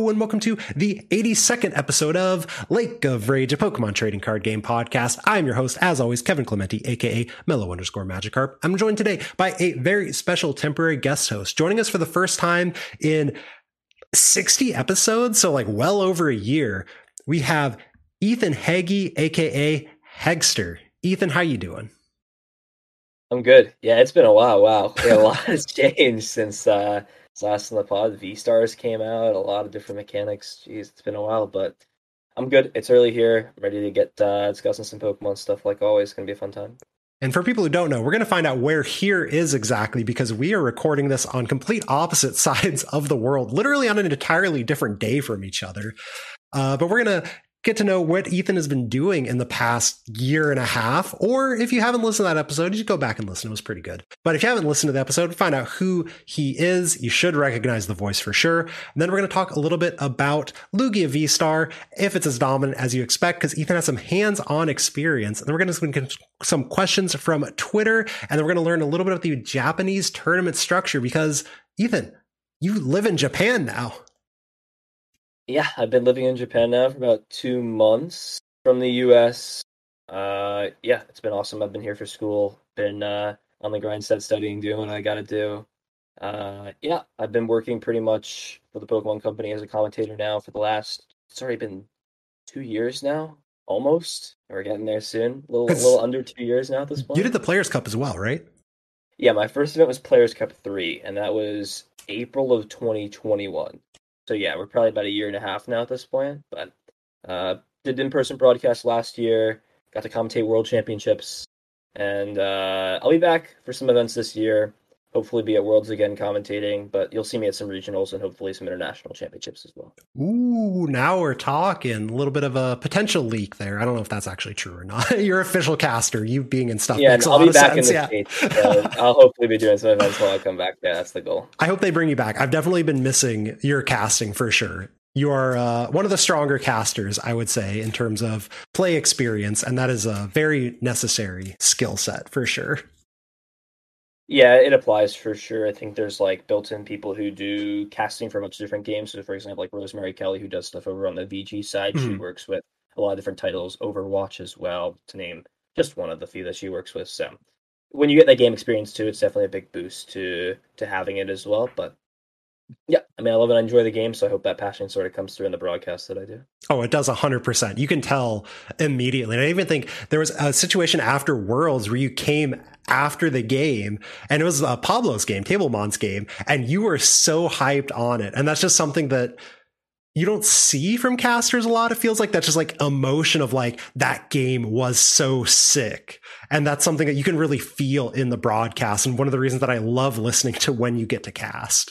and welcome to the 82nd episode of Lake of Rage, a Pokemon trading card game podcast. I'm your host, as always, Kevin Clementi, aka Mellow_Magikarp. I'm joined today by a very special temporary guest host, joining us for the first time in 60 episodes, so like well over a year. We have Ethan Heggie, aka Hegster. Ethan, how you doing? I'm good. Yeah, it's been a while. Wow. Yeah, a lot has changed since last on the pod. V-Stars came out, a lot of different mechanics. Jeez, it's been a while, but I'm good. It's early here. I'm ready to get discussing some Pokemon stuff like always. It's going to be a fun time. And for people who don't know, we're going to find out where here is exactly, because we are recording this on complete opposite sides of the world, literally on an entirely different day from each other. But we're going to get to know what Ethan has been doing in the past year and a half. Or if you haven't listened to that episode, you should go back and listen. It was pretty good. But if you haven't listened to the episode, find out who he is. You should recognize the voice for sure. And then we're going to talk a little bit about Lugia V-Star, if it's as dominant as you expect, because Ethan has some hands-on experience. And then we're going to get some questions from Twitter. And then we're going to learn a little bit of the Japanese tournament structure, because Ethan, you live in Japan now. Yeah, I've been living in Japan now for about 2 months from the US. Yeah, it's been awesome. I've been here for school, been on the grind set studying, doing what I gotta do. Yeah, I've been working pretty much for the Pokemon Company as a commentator now for the last, it's already been 2 years now, almost. We're getting there soon. A little under 2 years now at this point. You did the Players Cup as well, right? Yeah, my first event was Players Cup 3, and that was April of 2021. So yeah, we're probably about a year and a half now at this point, but did in-person broadcast last year, got to commentate World Championships, and I'll be back for some events this year, hopefully be at Worlds again commentating, but you'll see me at some regionals and hopefully some international championships as well. Ooh, now we're talking. A little bit of a potential leak there. I don't know if that's actually true or not. You're official caster, you being in stuff. Yeah, makes I'll a lot be back of sense. in the States. So I'll hopefully be doing some events while I come back. Yeah, that's the goal. I hope they bring you back. I've definitely been missing your casting for sure. You are one of the stronger casters, I would say, in terms of play experience, and that is a very necessary skill set for sure. Yeah, it applies for sure. I think there's like built-in people who do casting for much different games. So, for example, like Rosemary Kelly, who does stuff over on the VG side. Mm-hmm. She works with a lot of different titles, Overwatch as well, to name just one of the few that she works with. So, when you get that game experience too, it's definitely a big boost to having it as well. But yeah, I mean, I love it. I enjoy the game, so I hope that passion sort of comes through in the broadcast that I do. Oh, it does 100%. You can tell immediately. And I even think there was a situation after Worlds where you came after the game, and it was Pablo's game, Tablemon's game, and you were so hyped on it. And that's just something that you don't see from casters a lot. It feels like that's just like emotion of like, that game was so sick. And that's something that you can really feel in the broadcast. And one of the reasons that I love listening to when you get to cast.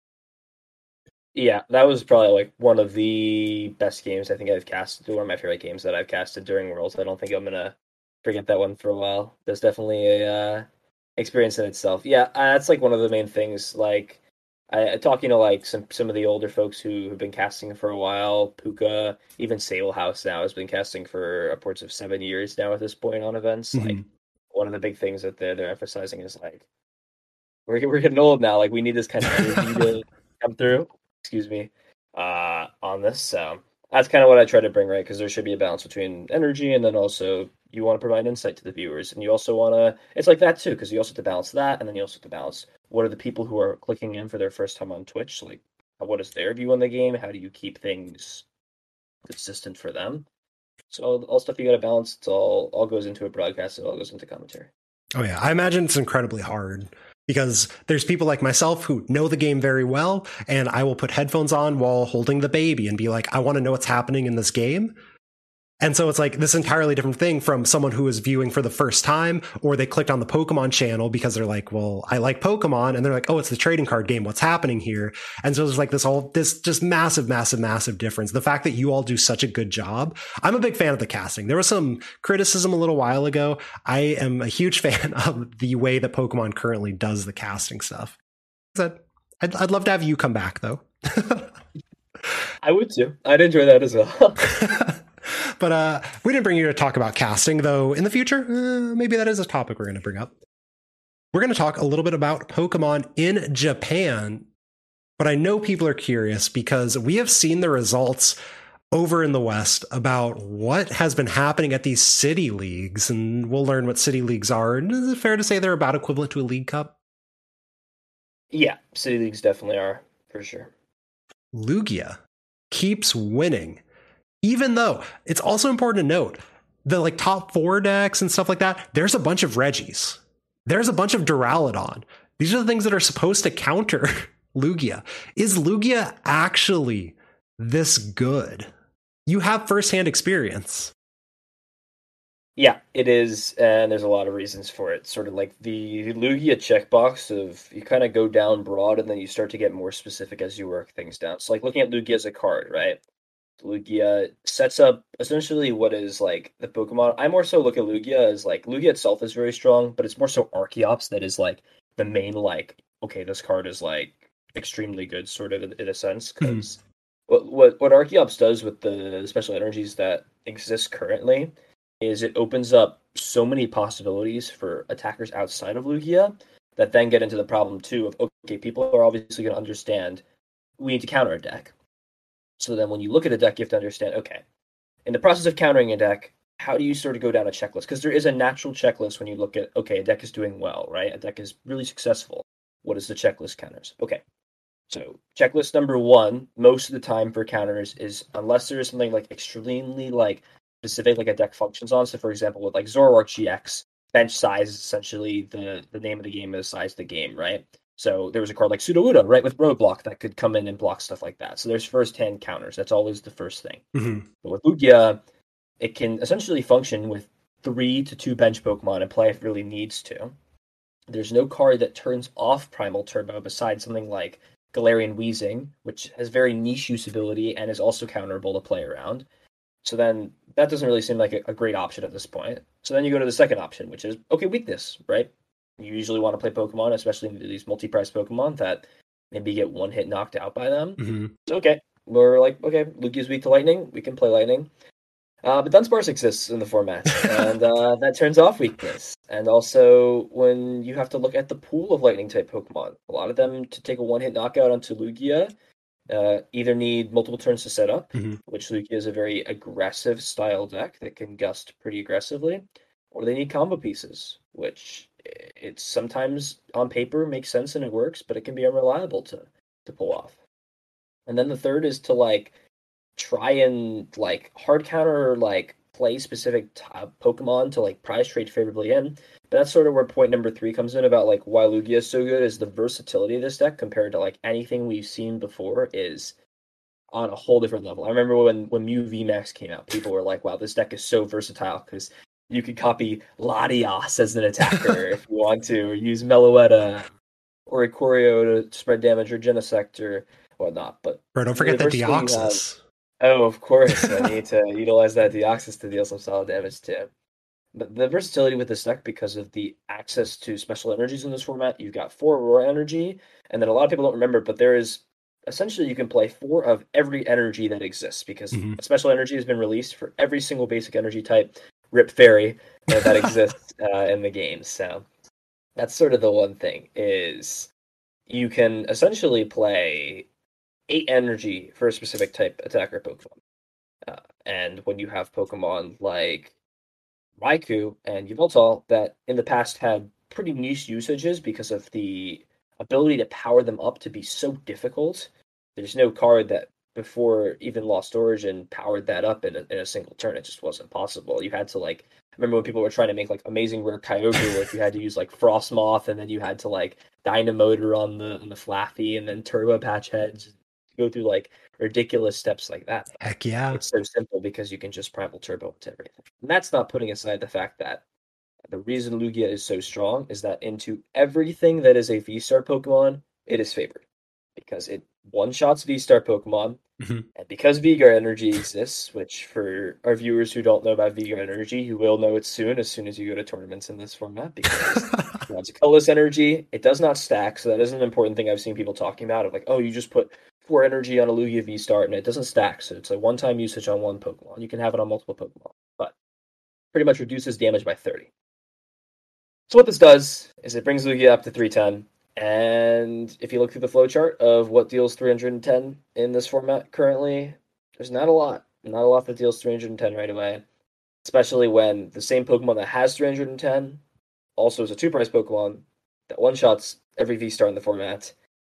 Yeah, that was probably like one of the best games I think I've casted. One of my favorite games that I've casted during Worlds. I don't think I'm gonna forget that one for a while. There's definitely a experience in itself. Yeah, that's like one of the main things. Like, talking to like some of the older folks who have been casting for a while. Puka, even Sable House now has been casting for upwards of 7 years now at this point on events. Mm-hmm. Like, one of the big things that they're emphasizing is like, we're getting old now. Like, we need this kind of energy to come through. Excuse me, on this. So that's kind of what I try to bring, right? Because there should be a balance between energy and then also you want to provide insight to the viewers. And you also want to, it's like that too, because you also have to balance that. And then you also have to balance what are the people who are clicking in for their first time on Twitch? Like, what is their view on the game? How do you keep things consistent for them? So all stuff you got to balance. It's all goes into a broadcast. It all goes into commentary. Oh yeah, I imagine it's incredibly hard. Because there's people like myself who know the game very well, and I will put headphones on while holding the baby and be like, I want to know what's happening in this game. And so it's like this entirely different thing from someone who is viewing for the first time, or they clicked on the Pokemon channel because they're like, well, I like Pokemon. And they're like, oh, it's the trading card game. What's happening here? And so there's like this just massive difference. The fact that you all do such a good job. I'm a big fan of the casting. There was some criticism a little while ago. I am a huge fan of the way that Pokemon currently does the casting stuff. I'd love to have you come back though. I would too. I'd enjoy that as well. But we didn't bring you to talk about casting, though in the future, maybe that is a topic we're going to bring up. We're going to talk a little bit about Pokemon in Japan. But I know people are curious because we have seen the results over in the West about what has been happening at these city leagues, and we'll learn what city leagues are. And is it fair to say they're about equivalent to a League Cup? Yeah, city leagues definitely are, for sure. Lugia keeps winning, even though it's also important to note the like top 4 decks and stuff like that. There's a bunch of Regis. There's a bunch of Duraludon. These are the things that are supposed to counter Lugia. Is Lugia actually this good? You have firsthand experience. Yeah, it is, and there's a lot of reasons for it. Sort of like the Lugia checkbox of you kind of go down broad and then you start to get more specific as you work things down. So like looking at Lugia as a card, right? Lugia sets up essentially what is like the Pokemon. I more so look at Lugia as like Lugia itself is very strong, but it's more so Archeops that is like the main like, okay, this card is like extremely good sort of in a sense because what Archeops does with the special energies that exist currently is it opens up so many possibilities for attackers outside of Lugia that then get into the problem too of okay, people are obviously going to understand we need to counter a deck. So then when you look at a deck, you have to understand, okay, in the process of countering a deck, how do you sort of go down a checklist? Because there is a natural checklist when you look at, okay, a deck is doing well, right? A deck is really successful. What is the checklist counters? Okay. So checklist number 1, most of the time for counters is unless there is something like extremely like specific, like a deck functions on. So for example, with like Zoroark GX, bench size is essentially the name of the game is size of the game, right? So there was a card like Sudowoodo, right, with Roadblock that could come in and block stuff like that. So there's first-hand counters. That's always the first thing. Mm-hmm. But with Lugia, it can essentially function with 3 to 2 bench Pokemon and play if it really needs to. There's no card that turns off Primal Turbo besides something like Galarian Weezing, which has very niche usability and is also counterable to play around. So then that doesn't really seem like a great option at this point. So then you go to the second option, which is, okay, weakness, right? You usually want to play Pokemon, especially these multi-price Pokemon that maybe get one hit knocked out by them. Mm-hmm. So, okay, we're like, okay, Lugia's weak to Lightning. We can play Lightning. But Dunsparce exists in the format, and that turns off weakness. And also, when you have to look at the pool of Lightning-type Pokemon, a lot of them, to take a one-hit knockout onto Lugia, either need multiple turns to set up, which Lugia is a very aggressive style deck that can gust pretty aggressively, or they need combo pieces, which it's sometimes on paper makes sense and it works, but it can be unreliable to pull off. And then the third is to like try and like hard counter or like play specific Pokemon to like prize trade favorably in. But that's sort of where point number 3 comes in about like why Lugia is so good is the versatility of this deck compared to like anything we've seen before is on a whole different level. I remember when Mew VMAX came out, people were like, wow, this deck is so versatile because you could copy Latias as an attacker if you want to, or use Meloetta or Ikorio to spread damage or Genesect or whatnot. But bro, don't forget the Deoxys. Oh, of course. I need to utilize that Deoxys to deal some solid damage too. But the versatility with this deck, because of the access to special energies in this format, you've got 4 Aurora Energy, and then a lot of people don't remember, but there is essentially you can play 4 of every energy that exists because a special energy has been released for every single basic energy type, Rip Fairy, that exists in the game. So that's sort of the one thing is you can essentially play 8 energy for a specific type attacker Pokemon. And when you have Pokemon like Raikou and Yveltal that in the past had pretty niche usages because of the ability to power them up to be so difficult, there's no card that before even Lost Origin powered that up in a single turn. It just wasn't possible. You had to like, I remember when people were trying to make like amazing rare Kyogre, like you had to use like Frostmoth and then you had to like Dynamotor on the Flaffy and then Turbo Patch Heads, go through like ridiculous steps like that. Heck yeah. It's so simple because you can just Primal Turbo into everything. And that's not putting aside the fact that the reason Lugia is so strong is that into everything that is a V-Star Pokemon, it is favored. Because it one-shots V-Star Pokemon, and because V-Guard Energy exists, which for our viewers who don't know about V-Guard Energy, you will know it soon as you go to tournaments in this format, because it's a colorless energy. It does not stack, so that is an important thing I've seen people talking about, of like, oh, you just put 4 energy on a Lugia V-Star, and it doesn't stack, so it's a one-time usage on one Pokemon. You can have it on multiple Pokemon, but pretty much reduces damage by 30. So what this does is it brings Lugia up to 310, And if you look through the flowchart of what deals 310 in this format currently, there's not a lot. Not a lot that deals 310 right away. Especially when the same Pokemon that has 310 also is a two-price Pokemon that one-shots every V-Star in the format.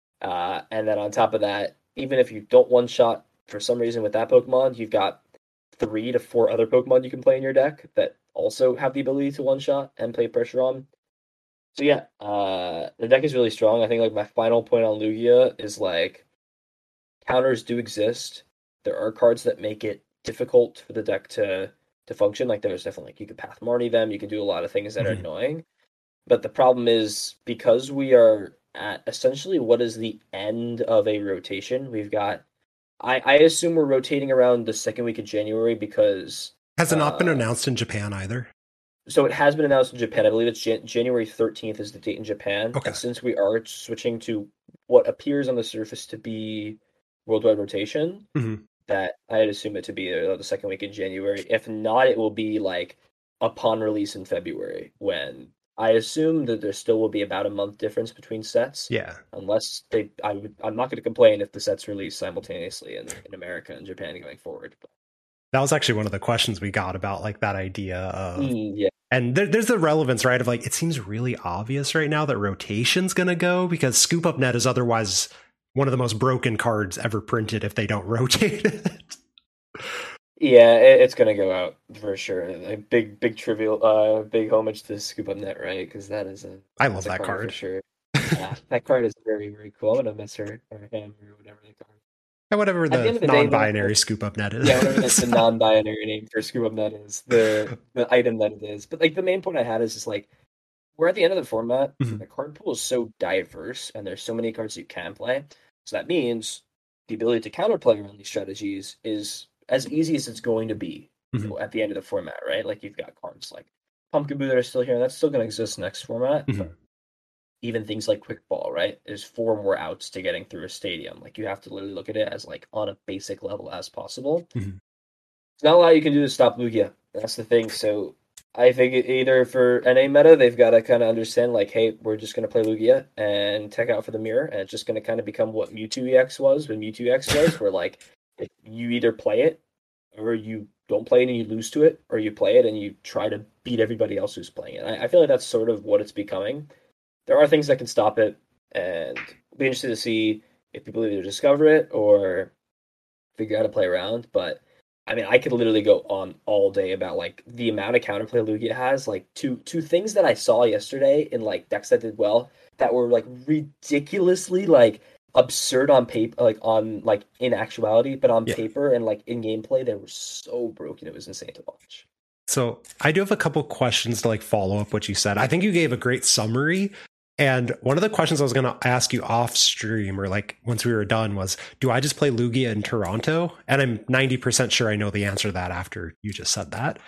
And then on top of that, even if you don't one-shot for some reason with that Pokemon, you've got 3 to 4 other Pokemon you can play in your deck that also have the ability to one-shot and play pressure on. So yeah, the deck is really strong. I think like my final point on Lugia is like counters do exist. There are cards that make it difficult for the deck to function. Like there's definitely like you could Path Marnie them, you can do a lot of things that are annoying. But the problem is because we are at essentially what is the end of a rotation, we've got I assume we're rotating around the second week of January because Has it not been announced in Japan either? so it has been announced in Japan. I believe it's January 13th is the date in Japan. Okay. And since we are switching to what appears on the surface to be worldwide rotation, that I'd assume it to be the second week in January. If not, it will be like upon release in February when I assume that there still will be about a month difference between sets. Yeah. Unless I'm not going to complain if the sets release simultaneously in America and Japan going forward. That was actually one of the questions we got about like that idea of yeah. And there's the relevance, right? Of like, it seems really obvious right now that rotation's going to go because Scoop Up Net is otherwise one of the most broken cards ever printed if they don't rotate it. Yeah, it's going to go out for sure. Like big trivial, big homage to Scoop Up Net, right? Because that is I love that card for sure. Yeah, that card is very, very cool. I'm going to miss her or him or whatever they call it. And whatever the non-binary Scoop Up Net is. Yeah, whatever the non-binary name for Scoop Up Net is, the item that it is. But like the main point I had is just like we're at the end of the format. The card pool is so diverse, and there's so many cards you can play. So that means the ability to counterplay around these strategies is as easy as it's going to be at the end of the format, right? Like you've got cards like Pumpkin Boo that are still here, and that's still going to exist next format. But even things like Quick Ball, right? There's 4 more outs to getting through a stadium. Like you have to literally look at it as like on a basic level as possible. There's not a lot you can do to stop Lugia. That's the thing. So I think either for NA meta, they've got to kind of understand like, hey, we're just going to play Lugia and tech out for the mirror, and it's just going to kind of become what Mewtwo EX was when Mewtwo EX was, where like you either play it or you don't play it and you lose to it, or you play it and you try to beat everybody else who's playing it. I feel like that's sort of what it's becoming. There are things that can stop it, and it'll be interested to see if people either discover it or figure out how to play around. But I mean, I could literally go on all day about like the amount of counterplay Lugia has. Like two things that I saw yesterday in like decks that did well that were like ridiculously like absurd on paper, like on like in actuality, but on paper and like in gameplay, they were so broken. It was insane to watch. So I do have a couple questions to like follow up what you said. I think you gave a great summary. And one of the questions I was going to ask you off stream or like once we were done was, do I just play Lugia in Toronto? And I'm 90% sure I know the answer to that after you just said that.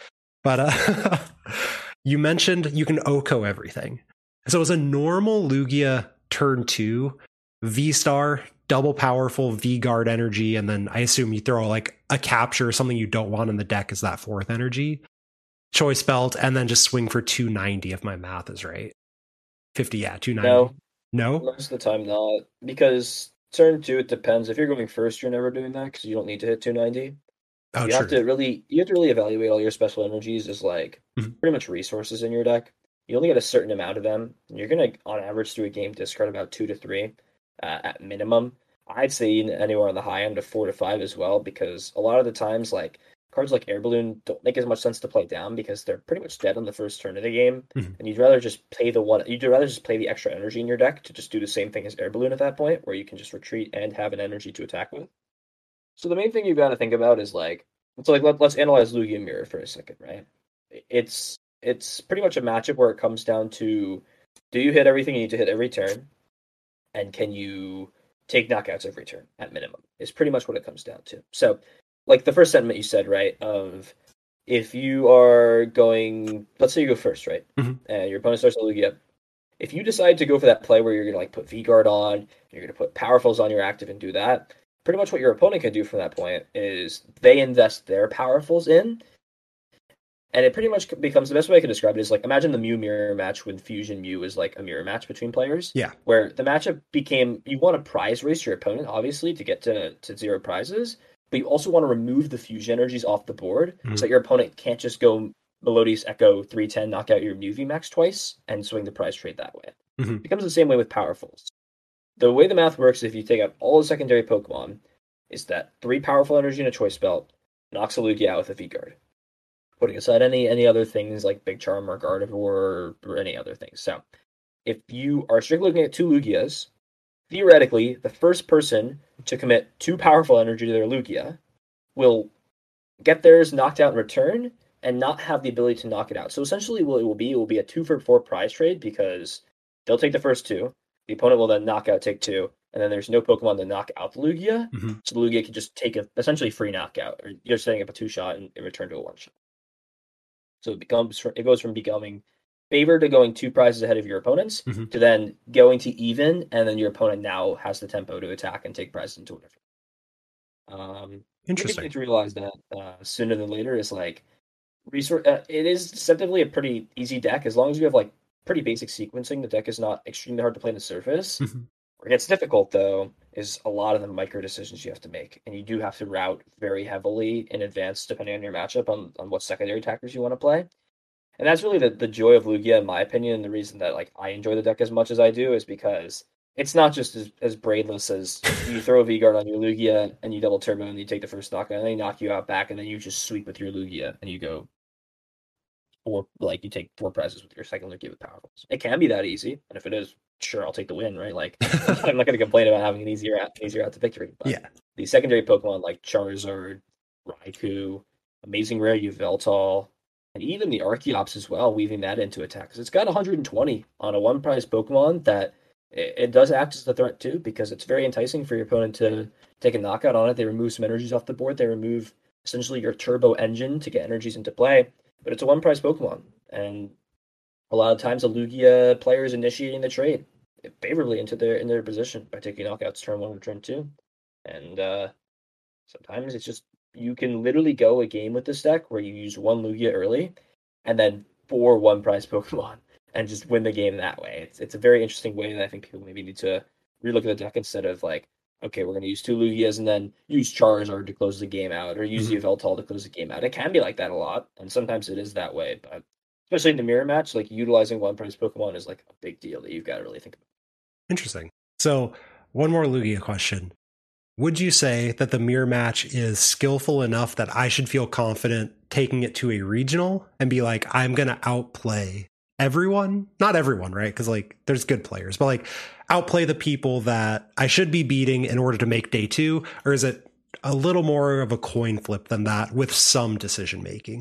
But you mentioned you can OHKO everything. So as a normal Lugia turn 2, V-Star, double powerful V-Guard energy, and then I assume you throw like a capture or something you don't want in the deck is that 4th energy. Choice Belt, and then just swing for 290 if my math is right. 50, yeah, 290. No? Most of the time not. Because turn 2, it depends. If you're going first, you're never doing that because you don't need to hit 290. You have to really evaluate all your special energies as like pretty much resources in your deck. You only get a certain amount of them. And you're gonna, on average, through a game, discard about 2 to 3 at minimum. I'd say anywhere on the high end of 4 to 5 as well, because a lot of the times, like cards like Air Balloon don't make as much sense to play down because they're pretty much dead on the first turn of the game, and you'd rather just play the extra energy in your deck to just do the same thing as Air Balloon at that point, where you can just retreat and have an energy to attack with. So the main thing you've got to think about is like, so like let's analyze Lugia Mirror for a second, right? It's pretty much a matchup where it comes down to, do you hit everything you need to hit every turn, and can you take knockouts every turn at minimum? Is pretty much what it comes down to. So like the first sentiment you said, right, of if you are going, let's say you go first, right, and your opponent starts to Lugia, if you decide to go for that play where you're going to like put V-Guard on, you're going to put Powerfuls on your active and do that, pretty much what your opponent can do from that point is they invest their Powerfuls in, And it pretty much becomes the best way I can describe it is like imagine the Mew mirror match when Fusion Mew is like a mirror match between players, Yeah. where the matchup became you want to prize race your opponent, obviously, to get to 0 prizes, but you also want to remove the fusion energies off the board so Mhm. that your opponent can't just go Melodious Echo 310, knock out your Mew VMAX twice, and swing the prize trade that way. Mhm. It becomes the same way with Powerfuls. The way the math works, if you take out all the secondary Pokemon, is that 3 powerful energy in a choice belt knocks a Lugia out with a V Guard, putting aside any other things like Big Charm or Gardevoir or any other things. So if you are strictly looking at 2 Lugias, theoretically, the first person to commit 2 powerful energy to their Lugia will get theirs knocked out in return and not have the ability to knock it out. So essentially, what it will be a 2 for 4 prize trade because they'll take the first 2, the opponent will then knock out, take 2, and then there's no Pokemon to knock out the Lugia, Mhm. so the Lugia can just take a essentially free knockout, or you're setting up a 2 shot and in return to a 1 shot. So it goes from becoming favored to going 2 prizes ahead of your opponents Mhm. to then going to even, and then your opponent now has the tempo to attack and take prizes into whatever. People Interesting. need to realize that sooner than later is like resource. It is deceptively a pretty easy deck as long as you have like pretty basic sequencing. The deck is not extremely hard to play on the surface. Mhm. Where it gets difficult though is a lot of the micro decisions you have to make, and you do have to route very heavily in advance depending on your matchup on what secondary attackers you want to play. And that's really the joy of Lugia, in my opinion, and the reason that like I enjoy the deck as much as I do is because it's not just as brainless as you throw a V Guard on your Lugia and you double turbo and you take the first knock and then they knock you out back and then you just sweep with your Lugia and you go you take 4 prizes with your second Lugia with powerfuls. It can be that easy, and if it is, sure, I'll take the win, right? Like I'm not going to complain about having an easier out to victory, but Yeah. the secondary Pokemon like Charizard, Raikou, Amazing Rare Yveltal, and even the Archeops as well, weaving that into attack because it's got 120 on a 1 prize Pokemon that it does act as a threat too because it's very enticing for your opponent to take a knockout on it. They remove some energies off the board. They remove essentially your turbo engine to get energies into play, but it's a 1 prize Pokemon, and a lot of times a Lugia player is initiating the trade favorably into their position by taking knockouts turn 1 or turn 2, and sometimes it's just you can literally go a game with this deck where you use 1 Lugia early, and then 4 1 prize Pokemon, and just win the game that way. It's a very interesting way that I think people maybe need to relook at the deck instead of like, okay, we're going to use 2 Lugias and then use Charizard to close the game out, or use Mhm. Yveltal to close the game out. It can be like that a lot, and sometimes it is that way, but especially in the mirror match, like utilizing 1 prize Pokemon is like a big deal that you've got to really think about. Interesting. So, one more Lugia question. Would you say that the mirror match is skillful enough that I should feel confident taking it to a regional and be like, I'm going to outplay everyone? Not everyone, right? Because like there's good players, but like outplay the people that I should be beating in order to make day 2? Or is it a little more of a coin flip than that with some decision making?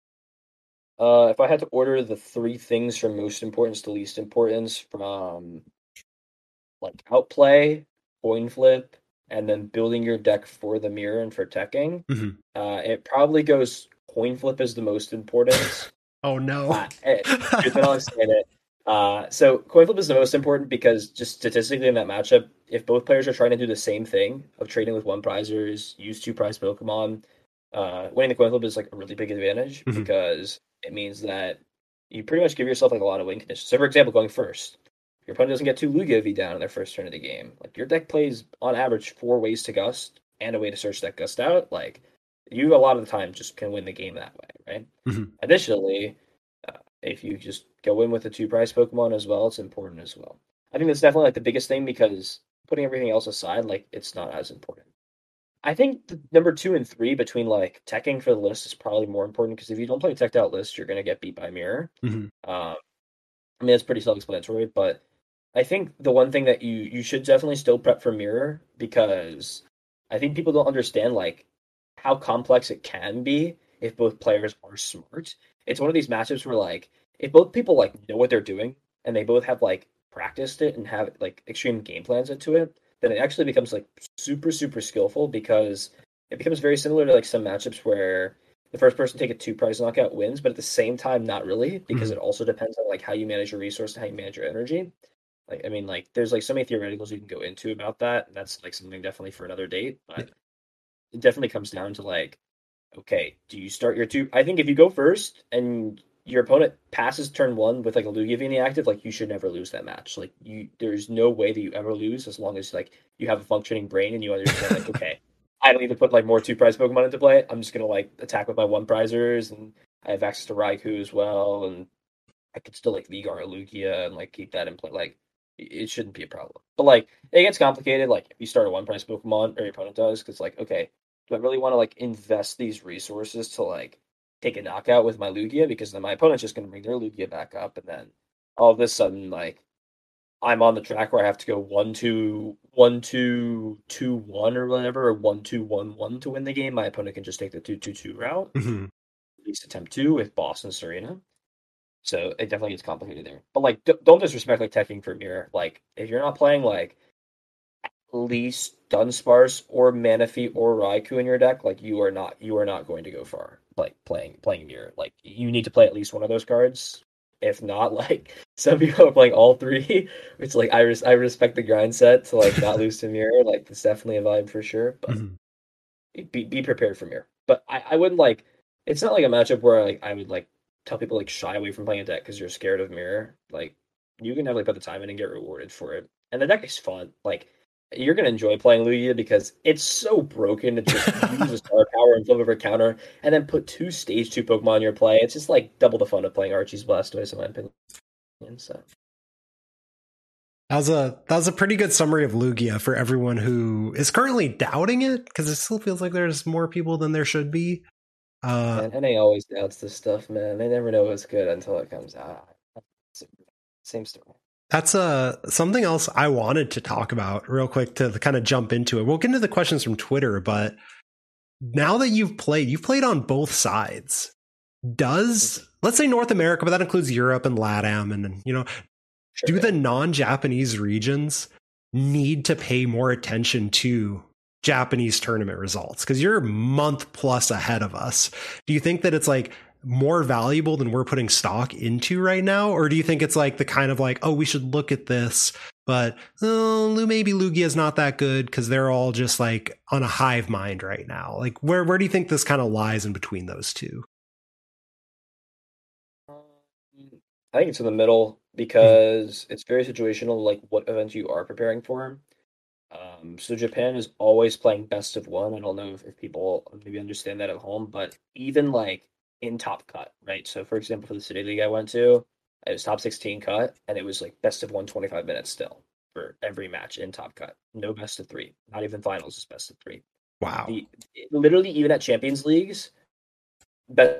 If I had to order the 3 things from most importance to least importance, from like outplay, coin flip, and then building your deck for the mirror and for teching, Mhm. it probably goes coin flip is the most important. Oh no. Truth, and I'll explain it. So coin flip is the most important because just statistically in that matchup, if both players are trying to do the same thing of trading with 1 prizers, use 2 prize Pokemon, winning the coin flip is like a really big advantage Mhm. because it means that you pretty much give yourself like a lot of win conditions. So for example, going first, your opponent doesn't get 2 Lugia V down in their first turn of the game. Like your deck plays on average 4 ways to gust and a way to search that gust out. Like you a lot of the time just can win the game that way, right? Mhm. Additionally, if you just go in with a 2 prize Pokemon as well, it's important as well. I think that's definitely like the biggest thing because putting everything else aside, like it's not as important. I think the number 2 and 3 between like teching for the list is probably more important because if you don't play a teched out list, you're gonna get beat by mirror. Mhm. Um, I mean, it's pretty self-explanatory, but I think the one thing that you should definitely still prep for mirror because I think people don't understand like how complex it can be if both players are smart. It's one of these matchups where like if both people like know what they're doing and they both have like practiced it and have like extreme game plans into it, then it actually becomes like super skillful because it becomes very similar to like some matchups where the first person to take a 2 prize knockout wins, but at the same time, not really, because Mhm. it also depends on like how you manage your resource and how you manage your energy. Like, I mean, like there's like so many theoreticals you can go into about that, and that's like something definitely for another date. Yeah. But it definitely comes down to like okay, do you start your two? I think if you go first and your opponent passes turn one with like a Lugia being active, like you should never lose that match. Like there's no way that you ever lose as long as like you have a functioning brain and you understand like, okay, I don't need to put like more two prize Pokemon into play. I'm just gonna like attack with my one prizers, and I have access to Raikou as well, and I could still like Vigar or Lugia and like keep that in play. Like it shouldn't be a problem. But like it gets complicated. Like if you start a one prize Pokemon or your opponent does, because like okay, do I really want to like invest these resources to like take a knockout with my Lugia, because then my opponent's just going to bring their Lugia back up, and then all of a sudden like I'm on the track where I have to go 1-2-1-2-2-1 or whatever, or 1-2-1-1 to win the game. My opponent can just take the 2-2-2 route, Mhm. at least attempt two with Boss and Serena. So it definitely gets complicated there. But like, don't disrespect like teching for Mirror. Like, if you're not playing like at least Dunsparce or Manaphy or Raikou in your deck, like you are not going to go far. Like playing Mirror. Like you need to play at least one of those cards. If not, like some people are playing all three, which like I respect the grind set to like not lose to Mirror. Like it's definitely a vibe for sure. But Mhm. be prepared for Mirror. But I wouldn't like. It's not like a matchup where like I would like tell people like shy away from playing a deck because you're scared of Mirror. Like you can definitely put the time in and get rewarded for it. And the deck is fun. Like you're gonna enjoy playing Lugia because it's so broken to just use a star power and flip over a counter and then put two stage two Pokemon in your play. It's just like double the fun of playing Archie's Blastoise in my opinion. So That was a pretty good summary of Lugia for everyone who is currently doubting it, because it still feels like there's more people than there should be. and NA always doubts this stuff, man. They never know what's good until it comes out. Same story. That's something else I wanted to talk about real quick to kind of jump into it. We'll get into the questions from Twitter, but now that you've played on both sides. Does, let's say, North America, but that includes Europe and LATAM, and Sure, do yeah. the non-Japanese regions need to pay more attention to Japanese tournament results? Because you're a month plus ahead of us. Do you think that it's like more valuable than we're putting stock into right now? Or do you think it's like the kind of like, oh, we should look at this, but maybe Lugia is not that good because they're all just like on a hive mind right now? Like where do you think this kind of lies in between those two? Um, I think it's in the middle Mhm. because it's very situational, like what events you are preparing for. So Japan is always playing best of one. I don't know if people maybe understand that at home, but even like in top cut, right? So for example, for the City League I went to, it was top 16 cut, and it was like best of one 25 minutes still for every match in top cut. No best of three, not even finals is best of three. Wow. The literally even at Champions Leagues, best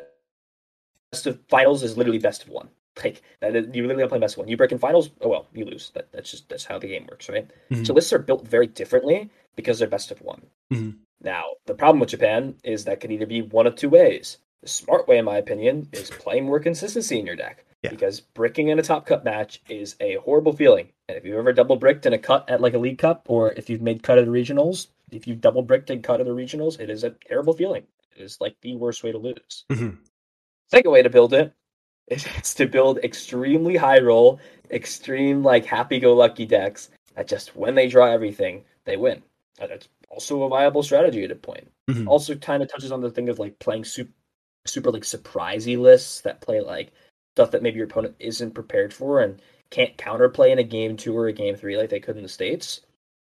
of finals is literally best of one. Like that is, you literally are playing best of one. You break in finals, oh well, you lose. That's how the game works, right? So Mhm. lists are built very differently because they're best of one. Mhm. Now, the problem with Japan is that could either be one of two ways. The smart way, in my opinion, is playing more consistency in your deck, Yeah. because bricking in a top cut match is a horrible feeling. And if you've ever double bricked in a cut at like a League Cup, or if you've made cut at the regionals, if you've double bricked and cut at the regionals, it is a terrible feeling. It is like the worst way to lose. Mhm. Second way to build it is to build extremely high roll, extreme like happy go lucky decks that just when they draw everything, they win. That's also a viable strategy at a point. Mhm. Also kind of touches on the thing of like playing super like surprisey lists that play like stuff that maybe your opponent isn't prepared for and can't counterplay in a game two or a game three like they could in the States.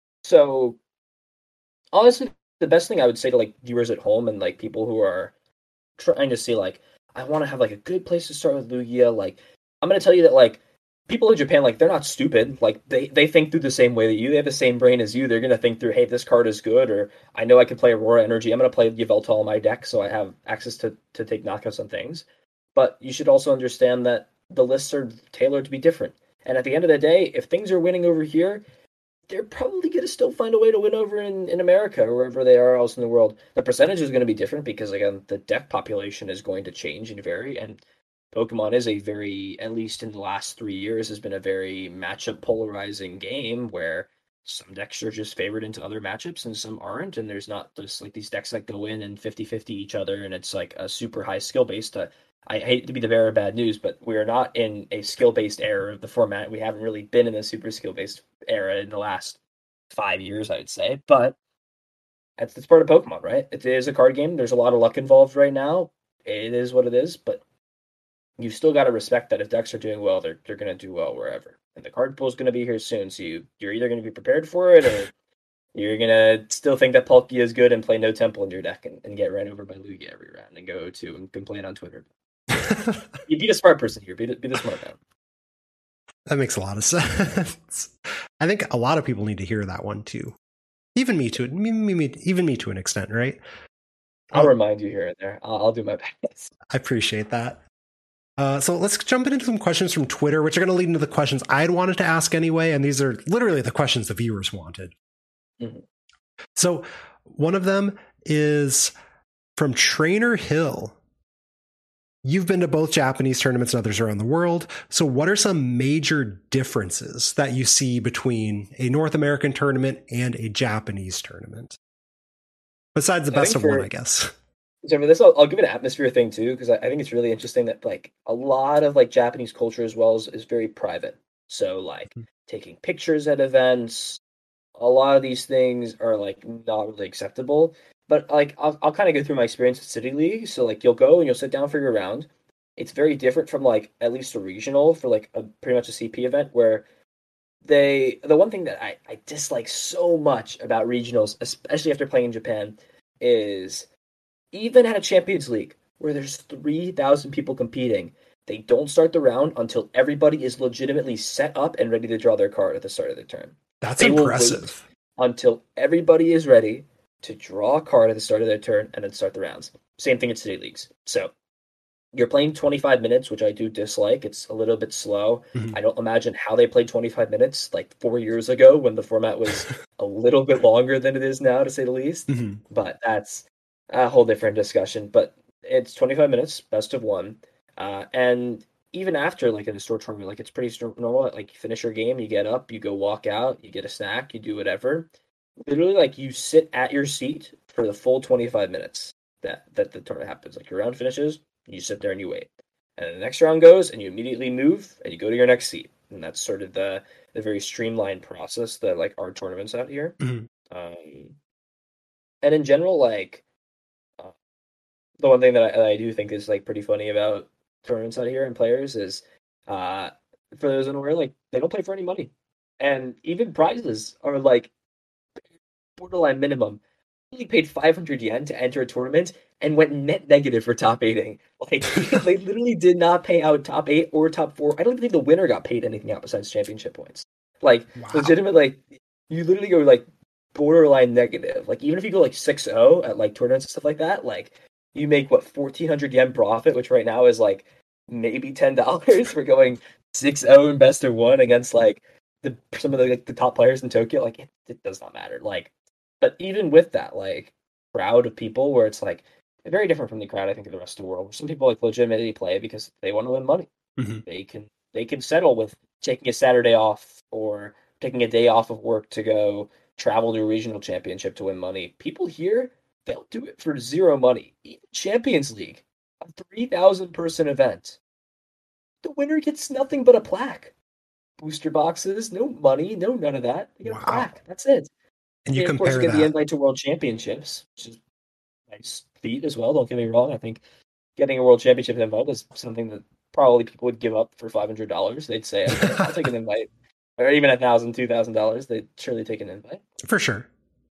So honestly, the best thing I would say to like viewers at home and like people who are trying to see like I want to have like a good place to start with Lugia. Like I'm gonna tell you that like people in Japan like they're not stupid. Like they think through the same way that you. They have the same brain as you. They're gonna think through, hey, this card is good, or I know I can play Aurora Energy. I'm gonna play Yveltal in my deck, so I have access to take knockouts on things. But you should also understand that the lists are tailored to be different. And at the end of the day, if things are winning over here, they're probably going to still find a way to win over in America or wherever they are else in the world. The percentage is going to be different because, again, the deck population is going to change and vary. And Pokemon is a very, at least in the last 3 years, has been a very matchup polarizing game where some decks are just favored into other matchups and some aren't. And there's not just like these decks that go in and 50-50 each other. And it's like a super high skill based. I hate to be the bearer of bad news, but we're not in a skill based era of the format. We haven't really been in a super skill based era in the last 5 years, I'd say. But That's part of Pokemon, right? It is a card game. There's a lot of luck involved right now. It is what it is, but you still got to respect that if decks are doing well, they're going to do well wherever. And the card pool is going to be here soon, so you're either going to be prepared for it, or you're going to still think that Palkia is good and play no Temple in your deck and get ran over by Lugia every round and go to and complain on Twitter. You be the smart person here. Be the smart man. That makes a lot of sense. I think a lot of people need to hear that one too. Even me to an extent, right? I'll remind you here and there. I'll do my best. I appreciate that. So let's jump into some questions from Twitter, which are going to lead into the questions I'd wanted to ask anyway. And these are literally the questions the viewers wanted. Mm-hmm. So one of them is from Trainer Hill. You've been to both Japanese tournaments and others around the world. So what are some major differences that you see between a North American tournament and a Japanese tournament? Besides the best of one, I guess. So for this, I'll give it an atmosphere thing too, because I think it's really interesting that like a lot of like Japanese culture as well is very private. So like taking pictures at events, a lot of these things are like not really acceptable. But like I'll kind of go through my experience at City League. So like you'll go and you'll sit down for your round. It's very different from like at least a regional for like a pretty much a CP event where the one thing that I dislike so much about regionals, especially after playing in Japan, is even at a Champions League where there's 3,000 people competing, they don't start the round until everybody is legitimately set up and ready to draw their card at the start of the turn. That's impressive. Until everybody is ready to draw a card at the start of their turn and then start the rounds. Same thing at City Leagues. So you're playing 25 minutes, which I do dislike. It's a little bit slow. Mm-hmm. I don't imagine how they played 25 minutes like 4 years ago when the format was a little bit longer than it is now, to say the least. Mm-hmm. But that's a whole different discussion. But it's 25 minutes, best of one. And even after like in a store tournament, like it's pretty normal. Like you finish your game, you get up, you go walk out, you get a snack, you do whatever. Literally, like you sit at your seat for the full 25 minutes that the tournament happens. Like your round finishes, you sit there and you wait, and the next round goes, and you immediately move and you go to your next seat. And that's sort of the very streamlined process that like our tournaments out here. Mm-hmm. And in general, like the one thing that I do think is like pretty funny about tournaments out here and players is for those unaware, like they don't play for any money, and even prizes are like borderline minimum. Only paid 500 yen to enter a tournament and went net negative for top 8ing. Like they literally did not pay out top 8 or top 4. I don't even think the winner got paid anything out besides championship points. Like legitimate, like you literally go like borderline negative. Like even if you go like 6-0 at like tournaments and stuff like that, like you make what 1,400 yen profit, which right now is like maybe $10 for going 6-0 in best of one against like some of the like the top players in Tokyo. Like it does not matter. Like. But even with that, like, crowd of people where it's, like, very different from the crowd, I think, of the rest of the world. Some people, like, legitimately play because they want to win money. Mm-hmm. They can settle with taking a Saturday off or taking a day off of work to go travel to a regional championship to win money. People here, they'll do it for zero money. Even Champions League, a 3,000-person event. The winner gets nothing but a plaque. Booster boxes, no money, no none of that. They get a plaque. That's it. And you compare of course, you get the invite to World Championships, which is a nice feat as well. Don't get me wrong. I think getting a World Championship invite is something that probably people would give up for $500. They'd say, okay, I'll take an invite. Or even $1,000, $2,000, they'd surely take an invite. For sure.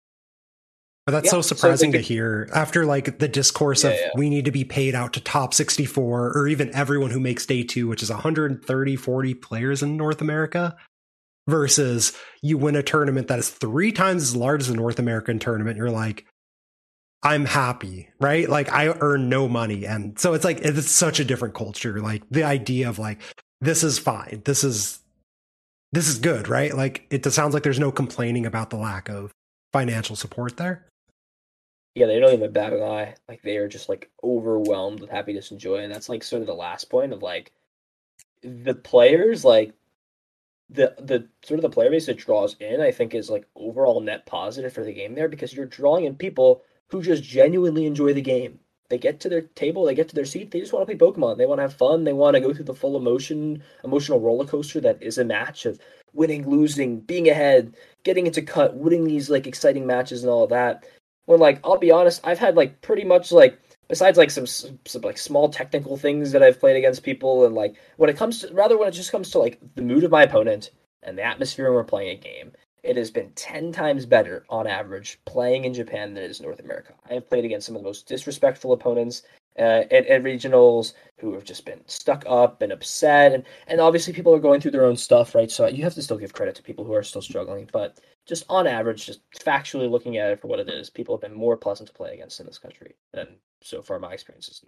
But that's so surprising to hear after like the discourse of we need to be paid out to top 64 or even everyone who makes day 2, which is 130, 40 players in North America. Versus you win a tournament that is 3 times as large as a North American tournament. You're like, I'm happy, right? Like I earn no money. And so it's like, it's such a different culture. Like the idea of like, this is fine. This is good, right? Like it sounds like there's no complaining about the lack of financial support there. Yeah, they don't even bat an eye. Like they are just like overwhelmed with happiness and joy. And that's like sort of the last point of like the players, like, the sort of the player base that draws in, I think, is like overall net positive for the game there because you're drawing in people who just genuinely enjoy the game. They get to their table, they get to their seat, they just want to play Pokemon. They want to have fun. They want to go through the full emotional roller coaster that is a match of winning, losing, being ahead, getting into cut, winning these like exciting matches and all of that. when like I'll be honest, I've had like pretty much like besides like some like small technical things that I've played against people, and like when it comes to rather when it just comes to like the mood of my opponent and the atmosphere when we're playing a game, it has been 10 times better on average playing in Japan than it is North America. I have played against some of the most disrespectful opponents at regionals who have just been stuck up and upset, and obviously people are going through their own stuff, right? So you have to still give credit to people who are still struggling, but just on average, just factually looking at it for what it is, people have been more pleasant to play against in this country than so far my experiences.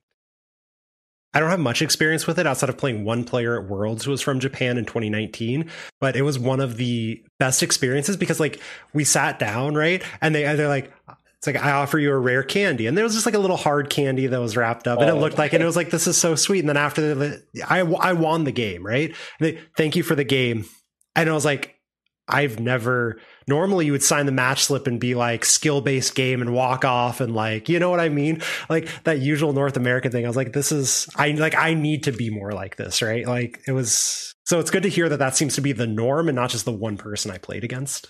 I don't have much experience with it outside of playing one player at Worlds who was from Japan in 2019, but it was one of the best experiences because like we sat down, right? And they're like, it's like, I offer you a rare candy. And there was just like a little hard candy that was wrapped up and it looked like, and it was like, this is so sweet. And then after I won the game, right? Thank you for the game. And I was like, I've never, normally you would sign the match slip and be like skill based game and walk off and like, you know what I mean? Like that usual North American thing. I was like, I need to be more like this, right? Like it was, so it's good to hear that that seems to be the norm and not just the one person I played against.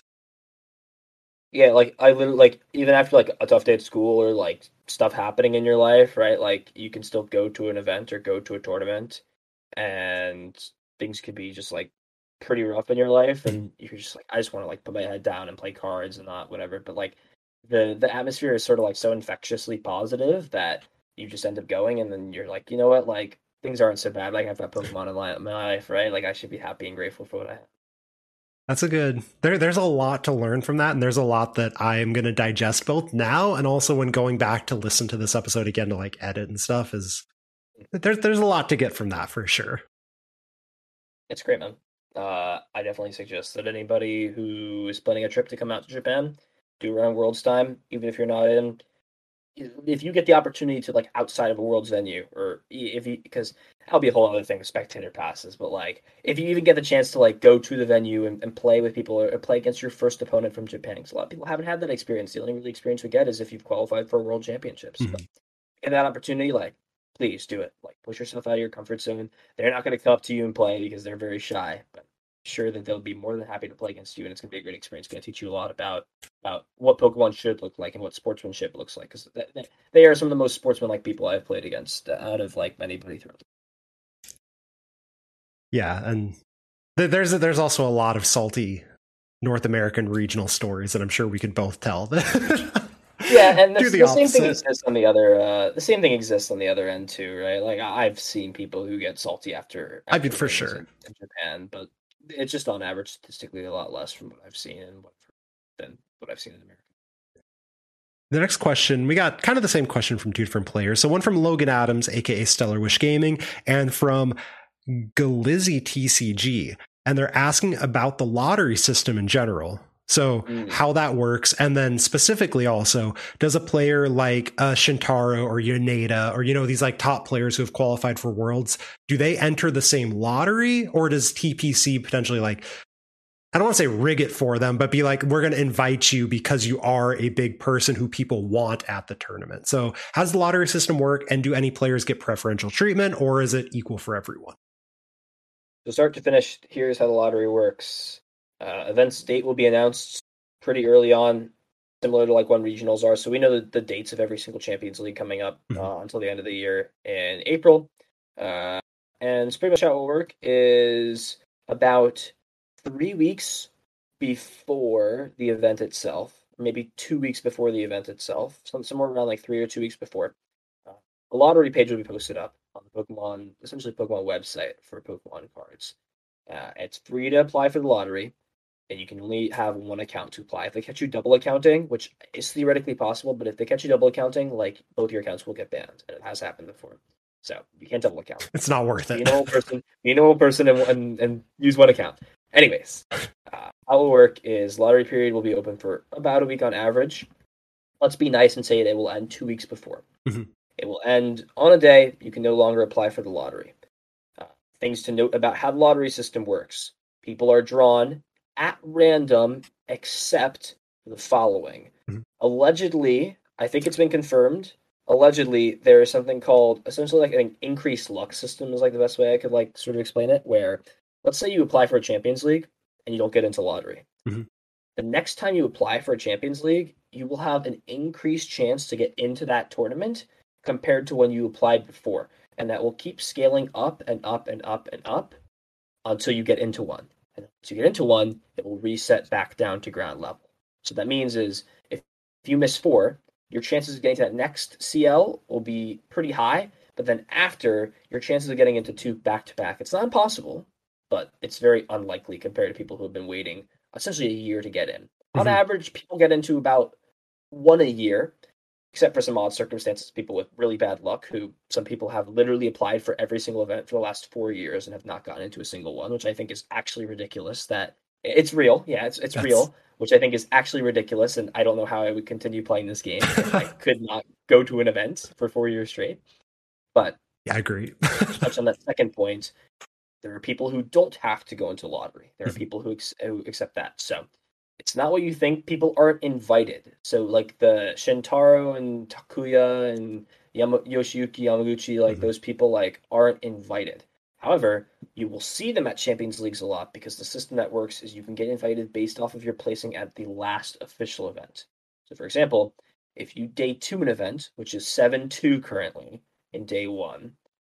Yeah, like I literally like even after like a tough day at school or like stuff happening in your life, right? Like you can still go to an event or go to a tournament and things could be just like pretty rough in your life and you're just like I just want to like put my head down and play cards and not whatever. But like the atmosphere is sort of like so infectiously positive that you just end up going and then you're like, you know what, like things aren't so bad. Like I've got Pokemon in my life, right? Like I should be happy and grateful for what I have. That's a good, there's a lot to learn from that. And there's a lot that I'm going to digest both now and also when going back to listen to this episode again to like edit and stuff is there's a lot to get from that for sure. It's great, man. I definitely suggest that anybody who is planning a trip to come out to Japan do around Worlds time, even if you're not in. If you get the opportunity to like outside of a Worlds venue, or if you because that'll be a whole other thing with spectator passes. But like, if you even get the chance to like go to the venue and play with people or play against your first opponent from Japan, because a lot of people haven't had that experience. The only really experience we get is if you've qualified for World Championships. Mm-hmm. But in that opportunity, like please do it. Like push yourself out of your comfort zone. They're not going to come up to you and play because they're very shy, but sure that they'll be more than happy to play against you, and it's going to be a great experience. It's going to teach you a lot about what Pokemon should look like and what sportsmanship looks like, because they are some of the most sportsmanlike people I've played against out of like anybody throughout. Yeah, and there's also a lot of salty North American regional stories that I'm sure we could both tell. Yeah, and the same thing exists on the other. The same thing exists on the other end too, right? Like I've seen people who get salty after I mean, for sure in Japan, but it's just on average statistically a lot less from what I've seen than what I've seen in America. The next question, we got kind of the same question from two different players. So one from Logan Adams, aka Stellar Wish Gaming, and from Galizzy TCG, and they're asking about the lottery system in general. So how that works, and then specifically also, does a player like Shintaro or Yoneda or, you know, these like top players who have qualified for Worlds, do they enter the same lottery, or does TPC potentially like, I don't want to say rig it for them, but be like, we're going to invite you because you are a big person who people want at the tournament. So how does the lottery system work, and do any players get preferential treatment, or is it equal for everyone? So start to finish, here's how the lottery works. Event's date will be announced pretty early on, similar to like when regionals are. So we know the dates of every single Champions League coming up until the end of the year in April. And it's pretty much how it will work is about 3 weeks before the event itself, maybe 2 weeks before the event itself, somewhere around like 3 or 2 weeks before. A lottery page will be posted up on the Pokemon, essentially Pokemon website for Pokemon cards. It's free to apply for the lottery, and you can only have one account to apply. If they catch you double accounting, which is theoretically possible, but if they catch you double accounting, like both your accounts will get banned, and it has happened before. So you can't double account. It's not worth it. Be a normal person, and use one account. Anyways, how it will work is lottery period will be open for about a week on average. Let's be nice and say it will end 2 weeks before. Mm-hmm. It will end on a day you can no longer apply for the lottery. Things to note about how the lottery system works. People are drawn at random except the following. Mm-hmm. Allegedly, I think it's been confirmed, allegedly there is something called essentially like an increased luck system is like the best way I could like sort of explain it, where let's say you apply for a Champions League and you don't get into lottery. Mm-hmm. The next time you apply for a Champions League, you will have an increased chance to get into that tournament compared to when you applied before. And that will keep scaling up and up and up and up until you get into one. And once you get into one, it will reset back down to ground level. So that means is if you miss 4, your chances of getting to that next CL will be pretty high. But then after, your chances of getting into 2 back-to-back, it's not impossible, but it's very unlikely compared to people who have been waiting essentially a year to get in. On average, people get into about 1 a year, except for some odd circumstances, people with really bad luck, who some people have literally applied for every single event for the last 4 years and have not gotten into a single one, which I think is actually ridiculous. That it's real. Yeah, it's real, which I think is actually ridiculous, and I don't know how I would continue playing this game if I could not go to an event for 4 years straight. But yeah, I agree. to touch on that second point, there are people who don't have to go into lottery. There are people who accept that. So it's not what you think. People aren't invited. So like the Shintaro and Takuya and Yoshiyuki Yamaguchi, like those people like aren't invited. However, you will see them at Champions Leagues a lot because the system that works is you can get invited based off of your placing at the last official event. So for example, if you day 2 an event, which is 7-2 currently in day 1,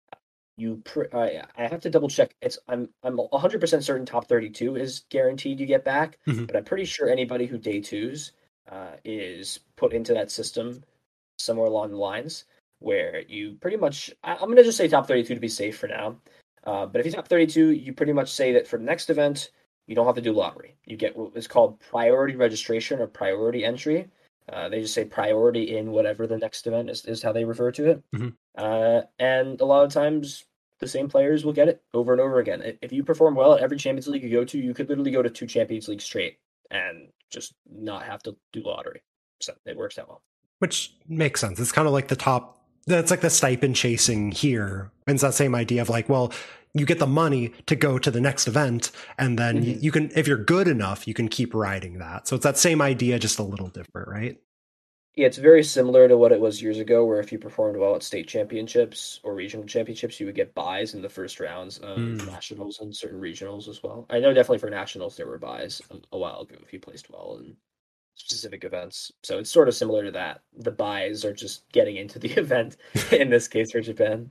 I have to double check. I'm 100% certain top 32 is guaranteed you get back, but I'm pretty sure anybody who day 2s is put into that system somewhere along the lines where you pretty much, I'm going to just say top 32 to be safe for now. But if you top 32, you pretty much say that for the next event, you don't have to do lottery. You get what is called priority registration or priority entry. They just say priority in whatever the next event is how they refer to it. And a lot of times the same players will get it over and over again. If you perform well at every Champions League you go to, you could literally go to 2 Champions Leagues straight and just not have to do lottery. So it works out well. Which makes sense. It's kind of like that's like the stipend chasing here. And it's that same idea of like, well, you get the money to go to the next event, and then you can, if you're good enough, you can keep riding that. So it's that same idea, just a little different, right? Yeah, it's very similar to what it was years ago, where if you performed well at state championships or regional championships, you would get buys in the first rounds of nationals and certain regionals as well. I know definitely for nationals there were buys a while ago if you placed well in specific events. So it's sort of similar to that. The buys are just getting into the event in this case for Japan.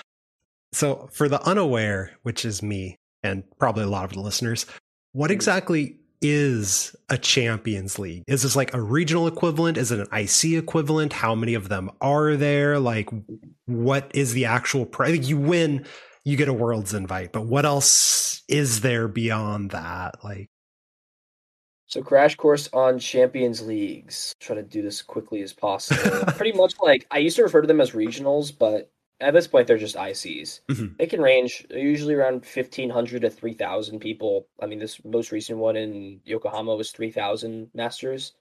So for the unaware, which is me and probably a lot of the listeners, what exactly is a Champions League? Is this like a regional equivalent? Is it an IC equivalent? How many of them are there? Like, what is the actual prize? You win, you get a Worlds invite, but what else is there beyond that? Like, so crash course on Champions Leagues. Try to do this quickly as possible. Pretty much like I used to refer to them as regionals, but at this point, they're just ICs. They can range usually around 1,500 to 3,000 people. I mean, this most recent one in Yokohama was 3,000 masters,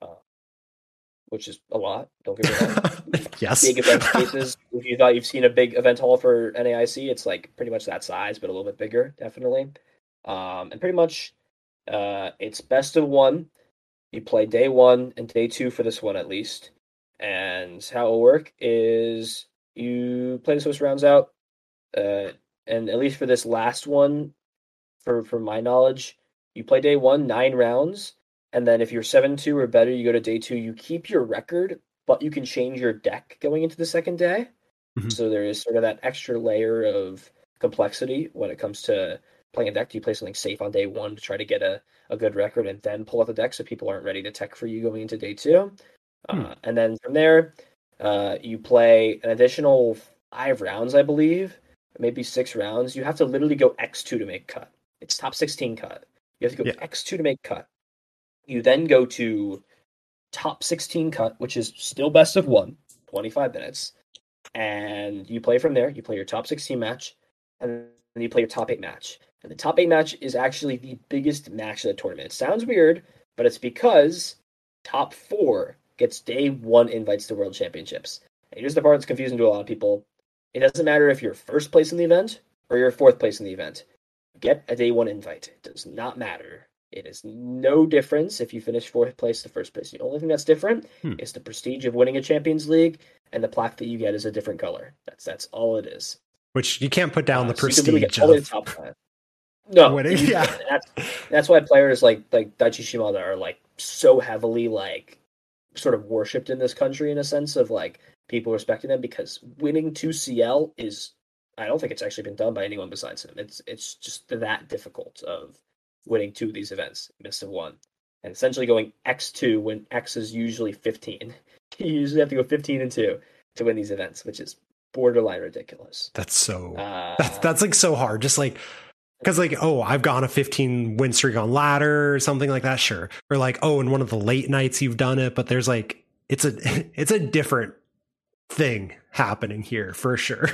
which is a lot. Don't get me wrong. Yes. Big event spaces. If you thought you've seen a big event hall for NAIC, it's like pretty much that size, but a little bit bigger, definitely. And pretty much it's best of 1. You play day 1 and day 2 for this one at least. And how it will work is you play the Swiss rounds out, and at least for this last one, for my knowledge, you play day 1, 9 rounds, and then if you're 7-2 or better, you go to day 2. You keep your record, but you can change your deck going into the second day. So there is sort of that extra layer of complexity when it comes to playing a deck. Do you play something safe on day 1 to try to get a good record and then pull out the deck so people aren't ready to tech for you going into day 2? And then from there, you play an additional 5 rounds, I believe, maybe 6 rounds. You have to literally go X2 to make cut. It's top 16 cut. You have to go X2 to make cut. You then go to top 16 cut, which is still best of 1, 25 minutes. And you play from there. You play your top 16 match, and then you play your top 8 match. And the top 8 match is actually the biggest match of the tournament. It sounds weird, but it's because top 4 gets day 1 invites to World Championships. And here's the part that's confusing to a lot of people. It doesn't matter if you're first place in the event or you're 4th place in the event. Get a day 1 invite. It does not matter. It is no difference if you finish 4th place to 1st place. The only thing that's different is the prestige of winning a Champions League, and the plaque that you get is a different color. That's all it is. Which you can't put down the prestige so you can really get all the top 5. No, winning. That's why players like Daichi Shimada are like so heavily like sort of worshipped in this country in a sense of like people respecting them, because winning 2CL is, I don't think it's actually been done by anyone besides him. It's just that difficult of winning 2 of these events, best of 1, and essentially going X2 when X is usually 15. You usually have to go 15-2 to win these events, which is borderline ridiculous. That's so that's like so hard. Just like, because like, oh, I've gone a 15 win streak on ladder or something like that, sure. Or like, oh, in one of the late nights you've done it, but there's like, it's a different thing happening here for sure.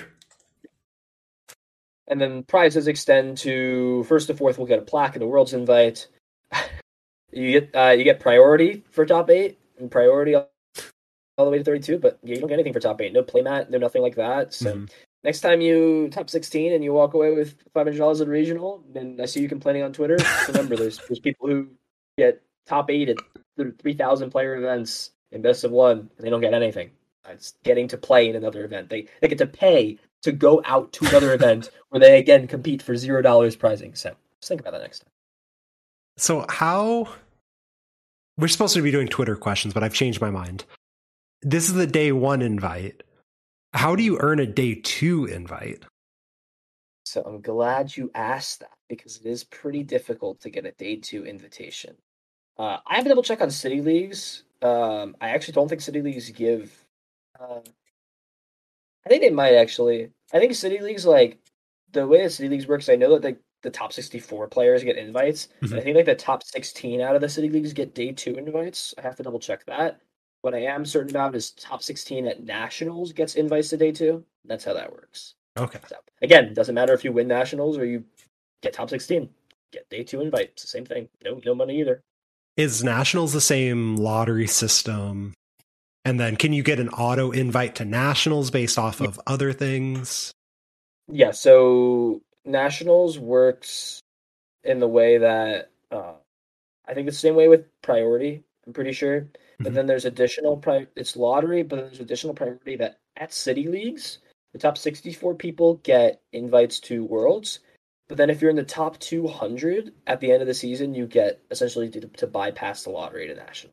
And then prizes extend to first to fourth. We'll get a plaque and a Worlds invite. You get priority for top 8 and priority all the way to 32, but you don't get anything for top 8. No playmat, no nothing like that. So next time you top 16 and you walk away with $500 at regional, then I see you complaining on Twitter. Remember, there's people who get top 8 at 3,000 player events in best of 1, and they don't get anything. It's getting to play in another event. They get to pay to go out to another event where they again compete for $0 prizing. So just think about that next time. So how we're supposed to be doing Twitter questions, but I've changed my mind. This is the day 1 invite. How do you earn a day 2 invite? So I'm glad you asked that, because it is pretty difficult to get a day 2 invitation. I have to double check on City Leagues. I actually don't think City Leagues give. I think they might actually. I think City Leagues, like the way that City Leagues works, I know that the top 64 players get invites. And I think like the top 16 out of the City Leagues get day 2 invites. I have to double check that. What I am certain about is top 16 at Nationals gets invites to day 2. That's how that works. Okay. So, again, doesn't matter if you win Nationals or you get top 16. Get day 2 invite. It's the same thing. No money either. Is Nationals the same lottery system? And then can you get an auto invite to Nationals based off of other things? Yeah, so Nationals works in the way that I think it's the same way with priority, I'm pretty sure. But then there's additional it's lottery, but there's additional priority that at City Leagues, the top 64 people get invites to Worlds. But then if you're in the top 200 at the end of the season, you get essentially to bypass the lottery to Nationals.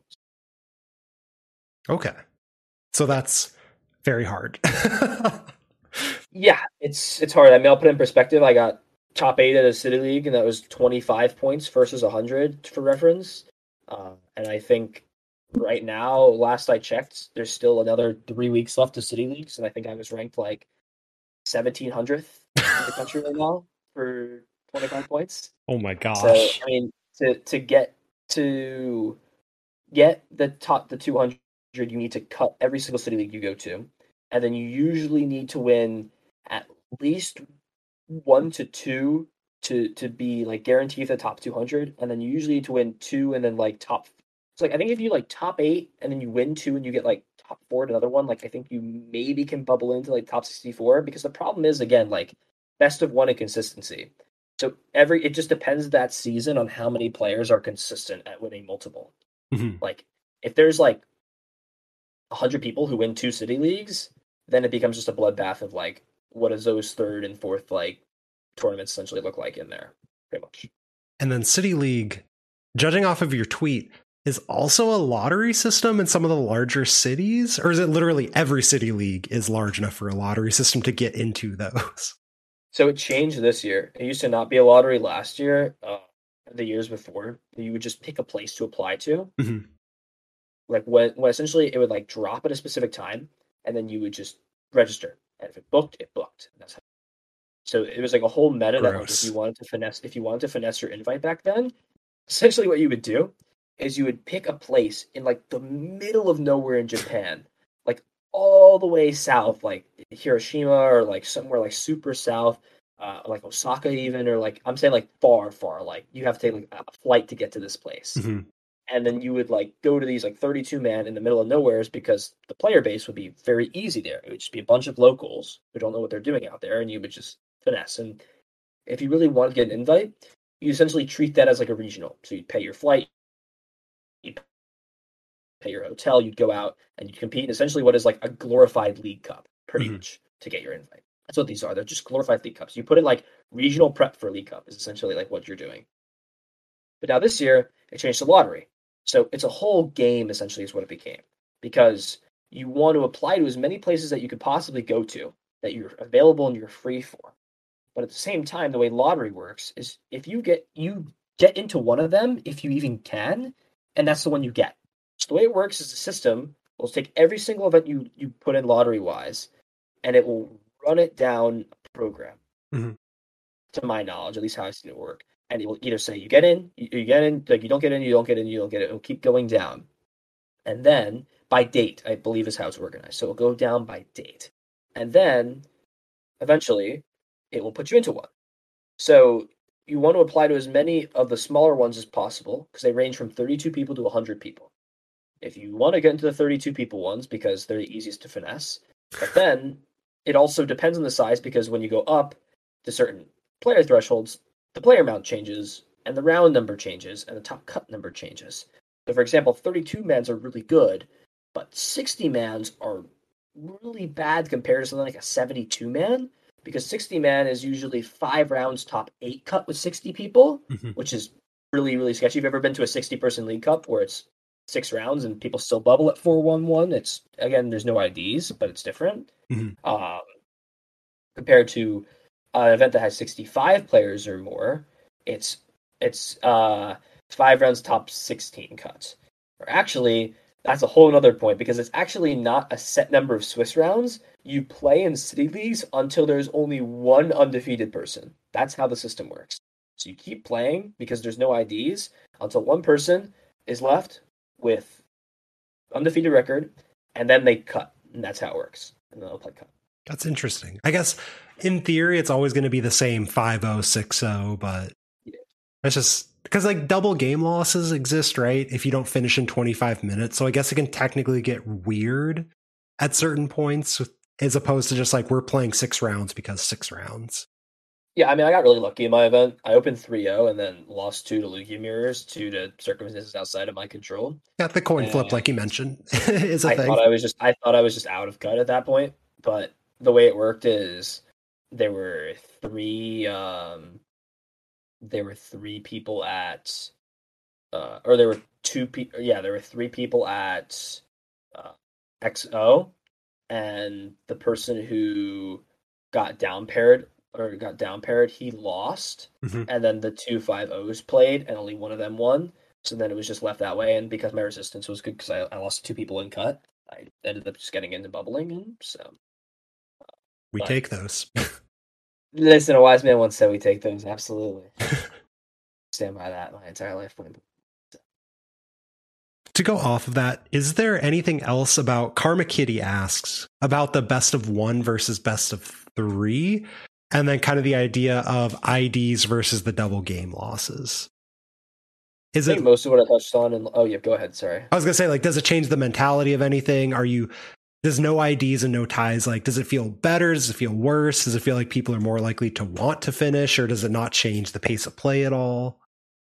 Okay. So that's very hard. Yeah, it's hard. I mean, I'll put it in perspective. I got top 8 at a City League, and that was 25 points versus 100 for reference. And I think right now, last I checked, there's still another 3 weeks left to City Leagues, and I think I was ranked like 1700th in the country right now for 25 points. Oh my gosh. So, I mean, to get the 200, you need to cut every single City League you go to, and then you usually need to win at least 1 to 2 to be like guaranteed the top 200, and then you usually need to win 2 and then like top. So like I think if you like top 8 and then you win 2 and you get like top 4 to another one, like I think you maybe can bubble into like top 64, because the problem is again like best of 1 and consistency. So it just depends that season on how many players are consistent at winning multiple. Like if there's like 100 people who win 2 City Leagues, then it becomes just a bloodbath of like what does those 3rd and 4th like tournaments essentially look like in there, pretty much. And then City League, judging off of your tweet, is also a lottery system in some of the larger cities? Or is it literally every City League is large enough for a lottery system to get into those? So it changed this year. It used to not be a lottery last year. The years before, you would just pick a place to apply to. Like when essentially it would like drop at a specific time, and then you would just register. And if it booked, it booked. And that's how. So it was like a whole meta that like, if you wanted to finesse your invite back then, essentially what you would do is you would pick a place in like the middle of nowhere in Japan, like all the way south, like Hiroshima or like somewhere like super south, like Osaka even, or like I'm saying like far, like you have to take like a flight to get to this place. And then you would like go to these like 32 man in the middle of nowheres, because the player base would be very easy there. It would just be a bunch of locals who don't know what they're doing out there, and you would just finesse. And if you really want to get an invite, you essentially treat that as like a regional. So you'd pay your flight, you'd pay your hotel, you'd go out and you'd compete in essentially what is like a glorified League Cup, pretty much, to get your invite. That's what these are. They're just glorified League Cups. You put in like regional prep for League Cup is essentially like what you're doing. But now this year, it changed to lottery. So it's a whole game, essentially, is what it became. because you want to apply to as many places that you could possibly go to that you're available and you're free for. But at the same time, the way lottery works is if you get into one of them, if you even can, and that's the one you get. So the way it works is the system will take every single event you put in lottery wise, and it will run it down a program. Mm-hmm. To my knowledge, at least how I've seen it work. And it will either say you get in, you get in, like you don't get in, you don't get in, you don't get it. It'll keep going down. And then by date, I believe is how it's organized. So it'll go down by date. And then eventually it will put you into one. So you want to apply to as many of the smaller ones as possible because they range from 32 people to 100 people. If you want to get into the 32 people ones because they're the easiest to finesse, but then it also depends on the size because when you go up to certain player thresholds, the player amount changes and the round number changes and the top cut number changes. So, for example, 32 mans are really good, but 60 mans are really bad compared to something like a 72 man because 60 man is usually 5 rounds top 8 cut with 60 people, which is really, really sketchy. If you've ever been to a 60-person League Cup where it's 6 rounds and people still bubble at 4-1-1, it's, again, there's no IDs, but it's different. Compared to an event that has 65 players or more, it's 5 rounds top 16 cuts. Or actually, that's a whole other point because it's actually not a set number of Swiss rounds. You play in city leagues until there's only one undefeated person. That's how the system works. So you keep playing because there's no IDs until one person is left with undefeated record, and then they cut. And that's how it works. And then they'll play cut. That's interesting. I guess in theory, it's always going to be the same 5-0, 6-0, but it's just because like double game losses exist, right? If you don't finish in 25 minutes. So I guess it can technically get weird at certain points as opposed to just like we're playing 6 rounds because 6 rounds. Yeah, I mean, I got really lucky in my event. I opened 3-0 and then lost 2 to Lugia Mirrors, 2 to circumstances outside of my control. Yeah, the coin flip, like you mentioned, is a thing. I thought I was just out of cut at that point, but the way it worked is there were 3 people at or there were 2 people, yeah, there were 3 people at XO, and the person who got down paired, he lost, and then the 2 5-0s played, and only one of them won. So then it was just left that way, and because my resistance was good, because I lost 2 people in cut, I ended up just getting into bubbling, and so we take those. Listen, a wise man once said we take those, absolutely. Stand by that my entire life. To go off of that, is there anything else about Karma Kitty asks about the best of 1 versus best of 3, and then kind of the idea of IDs versus the double game losses? I think most of what I touched on, and oh yeah, go ahead. Sorry, I was gonna say, like, does it change the mentality of anything? Does no IDs and no ties, like, does it feel better? Does it feel worse? Does it feel like people are more likely to want to finish, or does it not change the pace of play at all?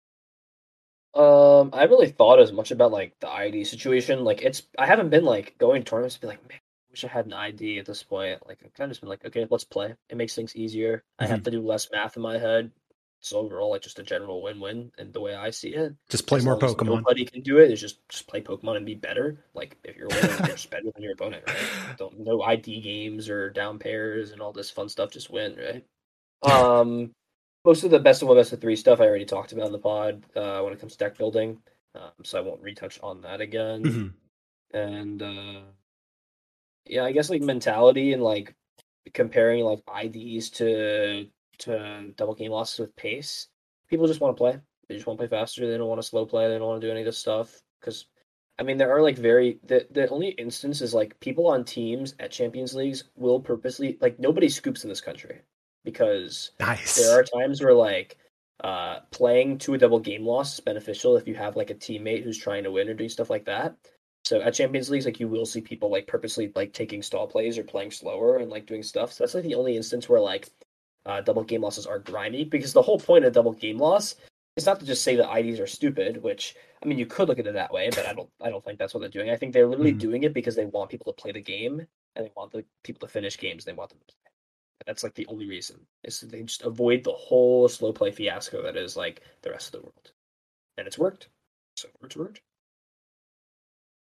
I really thought as much about like the ID situation. Like I haven't been like going to tournaments to be like, man, I wish I had an ID at this point. Like I've kind of just been like, okay, let's play. It makes things easier. I have to do less math in my head. So overall, like just a general win-win, and the way I see it, just play more Pokemon. Nobody can do it. It's just play Pokemon and be better. Like if you're winning, you're just better than your opponent, right? No ID games or down pairs and all this fun stuff. Just win, right? Most of the best of 1, best of 3 stuff I already talked about in the pod when it comes to deck building, so I won't retouch on that again. And yeah, I guess like mentality and like comparing like IDs to double game losses with pace. People just want to play. They just want to play faster. They don't want to slow play. They don't want to do any of this stuff because. I mean, there are like the only instance is like people on teams at Champions Leagues will purposely like nobody scoops in this country because there are times where like playing to a double game loss is beneficial if you have like a teammate who's trying to win or do stuff like that. So at Champions Leagues, like you will see people like purposely like taking stall plays or playing slower and like doing stuff. So that's like the only instance where like double game losses are grimy because the whole point of double game loss is not to just say that IDs are stupid, which I mean you could look at it that way, but I don't think that's what they're doing. I think they're literally doing it because they want people to play the game and they want the people to finish games. They want them to play. That's like the only reason. Is they just avoid the whole slow play fiasco that is like the rest of the world. And it's worked. So it's worked.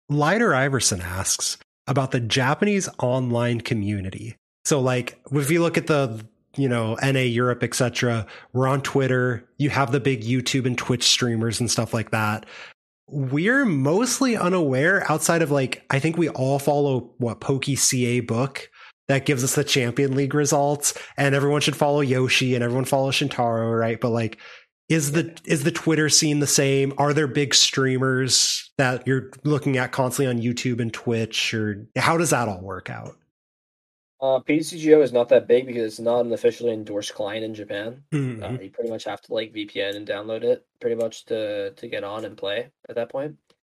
Lighter Iverson asks about the Japanese online community. So, like, if you look at the NA Europe, etc., we're on Twitter. You have the big YouTube and Twitch streamers and stuff like that. We're mostly unaware outside of like, I think we all follow what PokeCA book that gives us the Champion League results, and everyone should follow Yoshi and everyone follows Shintaro, right? But like, is the Twitter scene the same? Are there big streamers that you're looking at constantly on YouTube and Twitch, or how does that all work out? PTCGO is not that big because it's not an officially endorsed client in Japan. Mm-hmm. You pretty much have to like VPN and download it pretty much to get on and play at that point.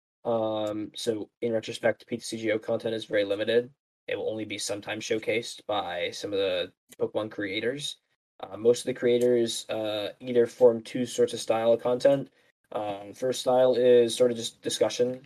So in retrospect, PTCGO content is very limited. It will only be sometimes showcased by some of the Pokemon creators. Most of the creators either form two sorts of style of content. First style is sort of just discussion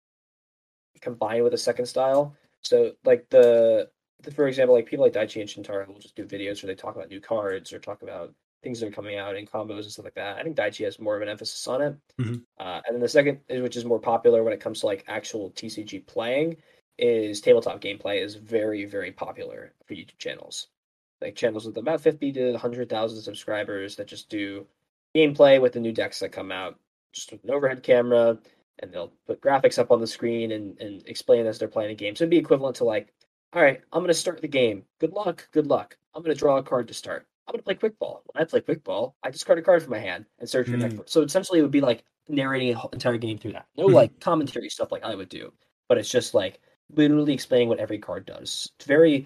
combined with a second style. So like for example, like people like Daichi and Shintaro will just do videos where they talk about new cards or talk about things that are coming out in combos and stuff like that. I think Daichi has more of an emphasis on it. Mm-hmm. And then the second, which is more popular when it comes to like actual TCG playing, is tabletop gameplay is very, very popular for YouTube channels. Like channels with about 50 to 100,000 subscribers that just do gameplay with the new decks that come out, just with an overhead camera, and they'll put graphics up on the screen and explain as they're playing a game. So it'd be equivalent to like, all right, I'm going to start the game. Good luck. Good luck. I'm going to draw a card to start. I'm going to play quick ball. When I play quick ball, I discard a card from my hand and search for next. So essentially, it would be like narrating an entire game through that. No like commentary stuff like I would do, but it's just like literally explaining what every card does. It's very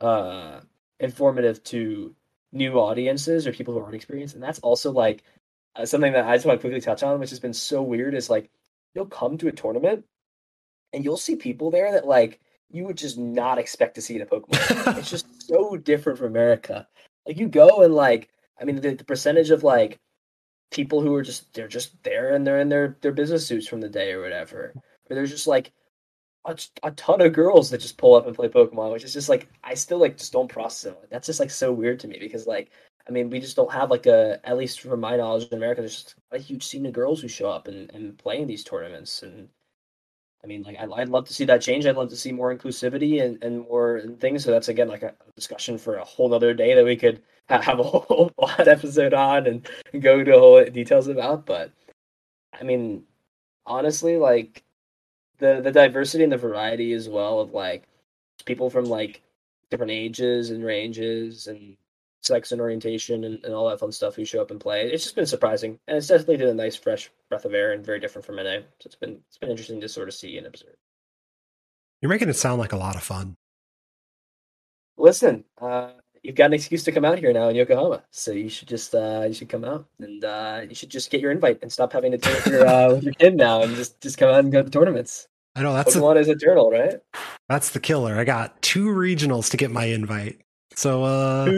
informative to new audiences or people who aren't experienced, and that's also like something that I just want to quickly touch on, which has been so weird. Is like you'll come to a tournament and you'll see people there that like you would just not expect to see in a Pokemon. It's just so different from America. Like you go and like, I mean, the percentage of like people who are they're just there and they're in their business suits from the day or whatever, or there's just like a ton of girls that just pull up and play Pokemon, which is just like I still like just don't process it. That's just like so weird to me because like I mean we just don't have like at least from my knowledge in America there's just a huge scene of girls who show up and play in these tournaments. And I mean, like, I'd love to see that change. I'd love to see more inclusivity and more things. So that's, again, like a discussion for a whole other day that we could have a whole episode on and go into whole details about. But, I mean, honestly, like, the diversity and the variety as well of, like, people from, like, different ages and ranges and sex and orientation and all that fun stuff who show up and play. It's just been surprising, and it's definitely been a nice fresh breath of air and very different from NA. So it's been interesting to sort of see and observe. You're making it sound like a lot of fun. Listen, you've got an excuse to come out here now in Yokohama, so you should just you should come out and you should just get your invite and stop having to deal with your kid now and just come out and go to tournaments. I know that's Pokemon is eternal, right? That's the killer. I got 2 regionals to get my invite. So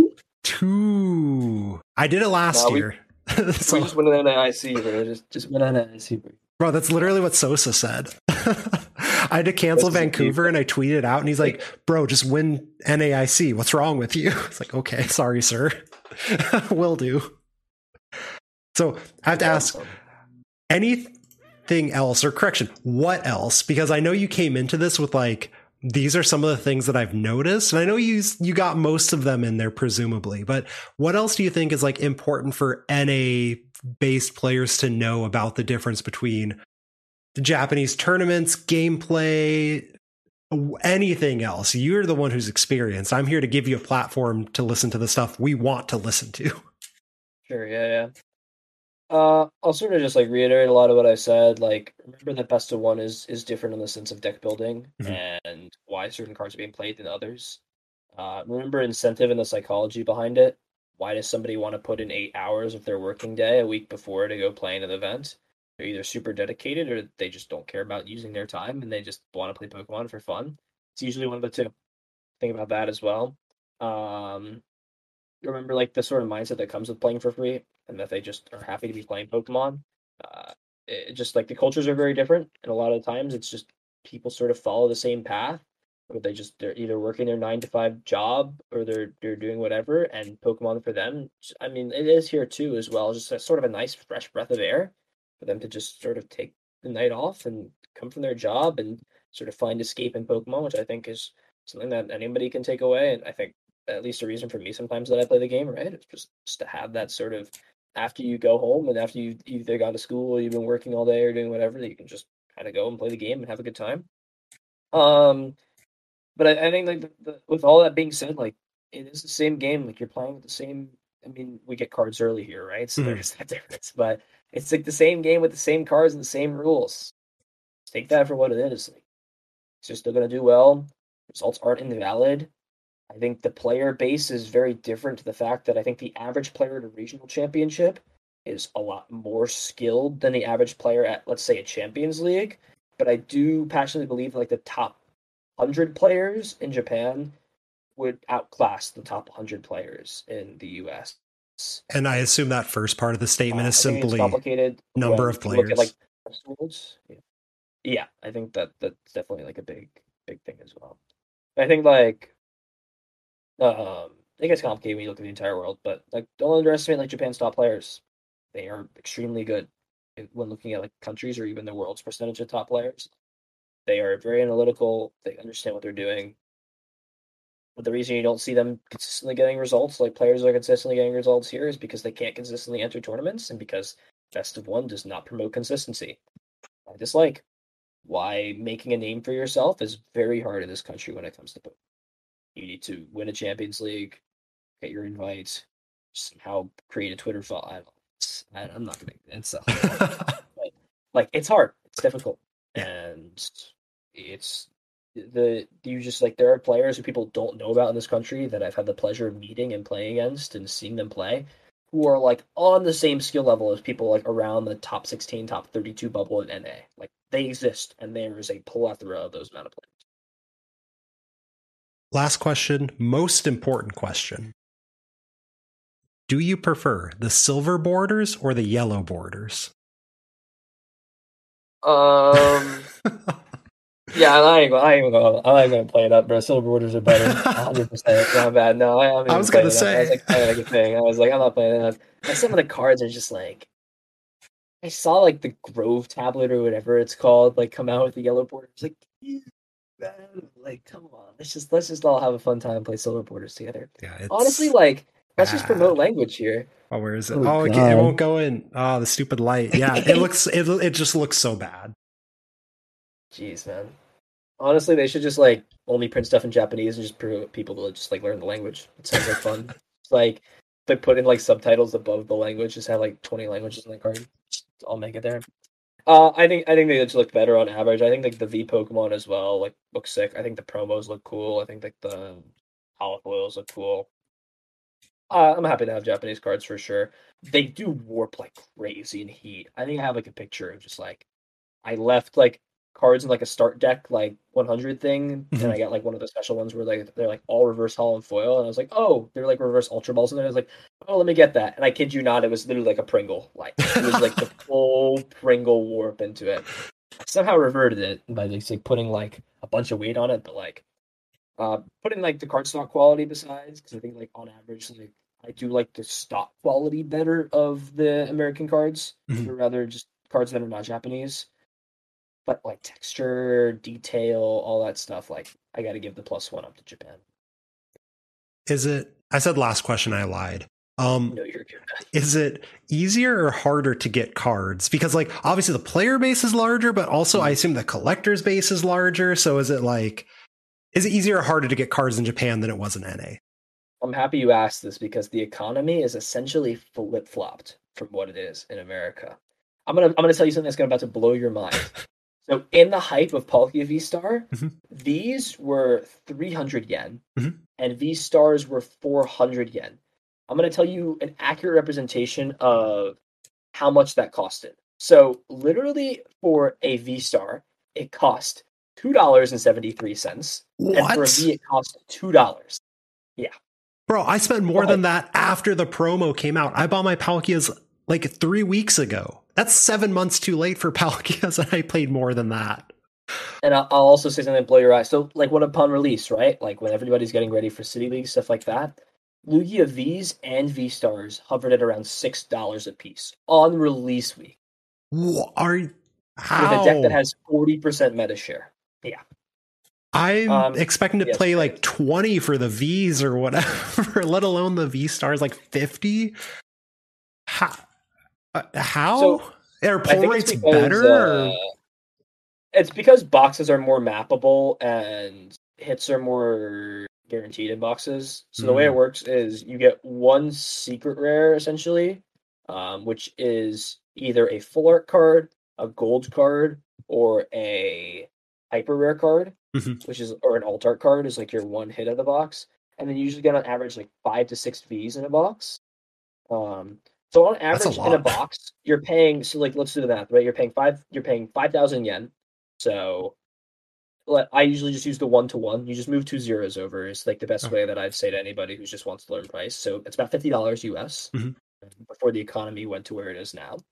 two. I did it last year. So, we just went an NIC, bro. Just went on NIC, bro. That's literally what Sosa said. I had to cancel Vancouver and I tweeted it out and he's like, bro, just win NAIC. What's wrong with you? It's like, okay, sorry, sir. Will do. So I have to ask anything else, or correction, what else? Because I know you came into this with like, these are some of the things that I've noticed. And I know you got most of them in there, presumably. But what else do you think is like important for NA based players to know about the difference between the Japanese tournaments, gameplay, anything else? You're the one who's experienced. I'm here to give you a platform to listen to the stuff we want to listen to. Sure, yeah. I'll sort of just like reiterate a lot of what I said. Like, remember that best of one is different in the sense of deck building and why certain cards are being played than others. Remember incentive and the psychology behind it. Why does somebody want to put in 8 hours of their working day a week before to go play in an event? They're either super dedicated or they just don't care about using their time and they just want to play Pokemon for fun. It's usually one of the two. Think about that as well. Remember like the sort of mindset that comes with playing for free and that they just are happy to be playing Pokemon. It just like the cultures are very different, and a lot of times it's just people sort of follow the same path, or they're either working their 9 to 5 job or they're doing whatever, and Pokemon for them, I mean, it is here too as well, just a sort of a nice fresh breath of air for them to just sort of take the night off and come from their job and sort of find escape in Pokemon, which I think is something that anybody can take away. And I think at least a reason for me sometimes that I play the game, right? It's just to have that sort of after you go home and after you've either gone to school or you've been working all day or doing whatever, that you can just kind of go and play the game and have a good time. Um, but I think like with all that being said, like it is the same game. Like you're playing with the same. I mean, we get cards early here, right? So there's that difference. But it's like the same game with the same cards and the same rules. Take that for what it is. Like, it's just still gonna do well. Results aren't invalid. I think the player base is very different to the fact that I think the average player at a regional championship is a lot more skilled than the average player at, let's say, a Champions League. But I do passionately believe like the top 100 players in Japan would outclass the top 100 players in the US. And I assume that first part of the statement is I think it's simply complicated number when of you look at like players. worlds. Yeah, I think that's definitely like a big thing as well. I think like it gets complicated when you look at the entire world, but like don't underestimate like Japan's top players. They are extremely good when looking at like countries or even the world's percentage of top players. They are very analytical. They understand what they're doing. But the reason you don't see them consistently getting results, like players are consistently getting results here, is because they can't consistently enter tournaments and because best of one does not promote consistency. I dislike why making a name for yourself is very hard in this country when it comes to Pokemon. You need to win a Champions League, get your invites, somehow create a Twitter follow. I'm not gonna. It's but, like it's hard. It's difficult, Yeah. and it's you just like there are players who people don't know about in this country that I've had the pleasure of meeting and playing against and seeing them play, who are like on the same skill level as people like around the top 16, top 32 bubble in NA. Like they exist, and there is a plethora of those amount of players. Last question, most important question. Do you prefer the silver borders or the yellow borders? Yeah, I ain't gonna play it up, bro. Silver borders are better, 100%. My bad. No, I'm I even was gonna playing it up. I was say. like playing like a thing. I was like, I'm not playing it up. And some of the cards are just like, I saw like the Grove tablet or whatever it's called, like come out with the yellow borders. Like, yeah, man, like come on, let's just all have a fun time and play silver borders together. Yeah, Honestly, it's like let's just promote bad. language here. Oh, where is it? Oh Oh, it won't God. go in. Oh, the stupid light. Yeah, it just looks so bad. Jeez, man. Honestly, they should just like only print stuff in Japanese and just promote people to just like learn the language. It sounds like fun. It's like they put in like subtitles above the language, just have like 20 languages in the card. Just all make it there. I think they just look better on average. I think like the V Pokemon as well, like look sick. I think the promos look cool. I think like the holofoils look cool. I'm happy to have Japanese cards for sure. They do warp like crazy in heat. I think I have like a picture of just like I left like cards in like a start deck like 100 thing, and I got like one of the special ones where like they're like all reverse hollow and foil, and I was like, oh, they're like reverse ultra balls, and I was like, oh, let me get that, and I kid you not, it was literally like a Pringle, like it was like the full Pringle warp into it. I somehow reverted it by like putting like a bunch of weight on it, but like putting like the card stock quality besides, because I think like on average like I do like the stock quality better of the American cards, or rather just cards that are not Japanese. But like texture, detail, all that stuff, like I got to give the +1 up to Japan. Is it? I said last question. I lied. No, you're good. Is it easier or harder to get cards? Because like obviously the player base is larger, but also I assume the collector's base is larger. So is it easier or harder to get cards in Japan than it was in NA? I'm happy you asked this because the economy is essentially flip flopped from what it is in America. I'm gonna tell you something that's about to blow your mind. So in the hype of Palkia V Star, these were 300 yen, and V Stars were 400 yen. I'm going to tell you an accurate representation of how much that costed. So literally for a V Star, it cost $2.73, and for a V, it cost $2. Yeah, Bro, I spent more Right. than that after the promo came out. I bought my Palkias like 3 weeks ago. That's 7 months too late for Palkias, and I paid more than that. And I'll also say something to blow your eyes. So, like, when upon release, right? Like, when everybody's getting ready for City League, stuff like that, Lugia Vs and V Stars hovered at around $6 a piece on release week. Are with a deck that How? has 40% meta share. Yeah. I'm expecting to Yeah, it's play crazy. like 20 for the V's or whatever, let alone the V stars like 50. How? How? So Are I pull think it's rates because better? Or... boxes are more mappable and hits are more guaranteed in boxes. So the way it Hmm. works is you get one secret rare essentially, which is either a full art card, a gold card, or a hyper rare card, Mhm. which is or an alt art card is like your one hit of the box, and then you usually get on average like 5 to 6 V's in a box. Um, so on That's a average in a lot. box, you're paying so like let's do the math, right? You're paying 5,000 yen. So I usually just use the 1 to 1. You just move 2 zeros over is like the best Oh, way that I'd say to anybody who just wants to learn price. So it's about $50 US mhm. before the economy went to where it is now.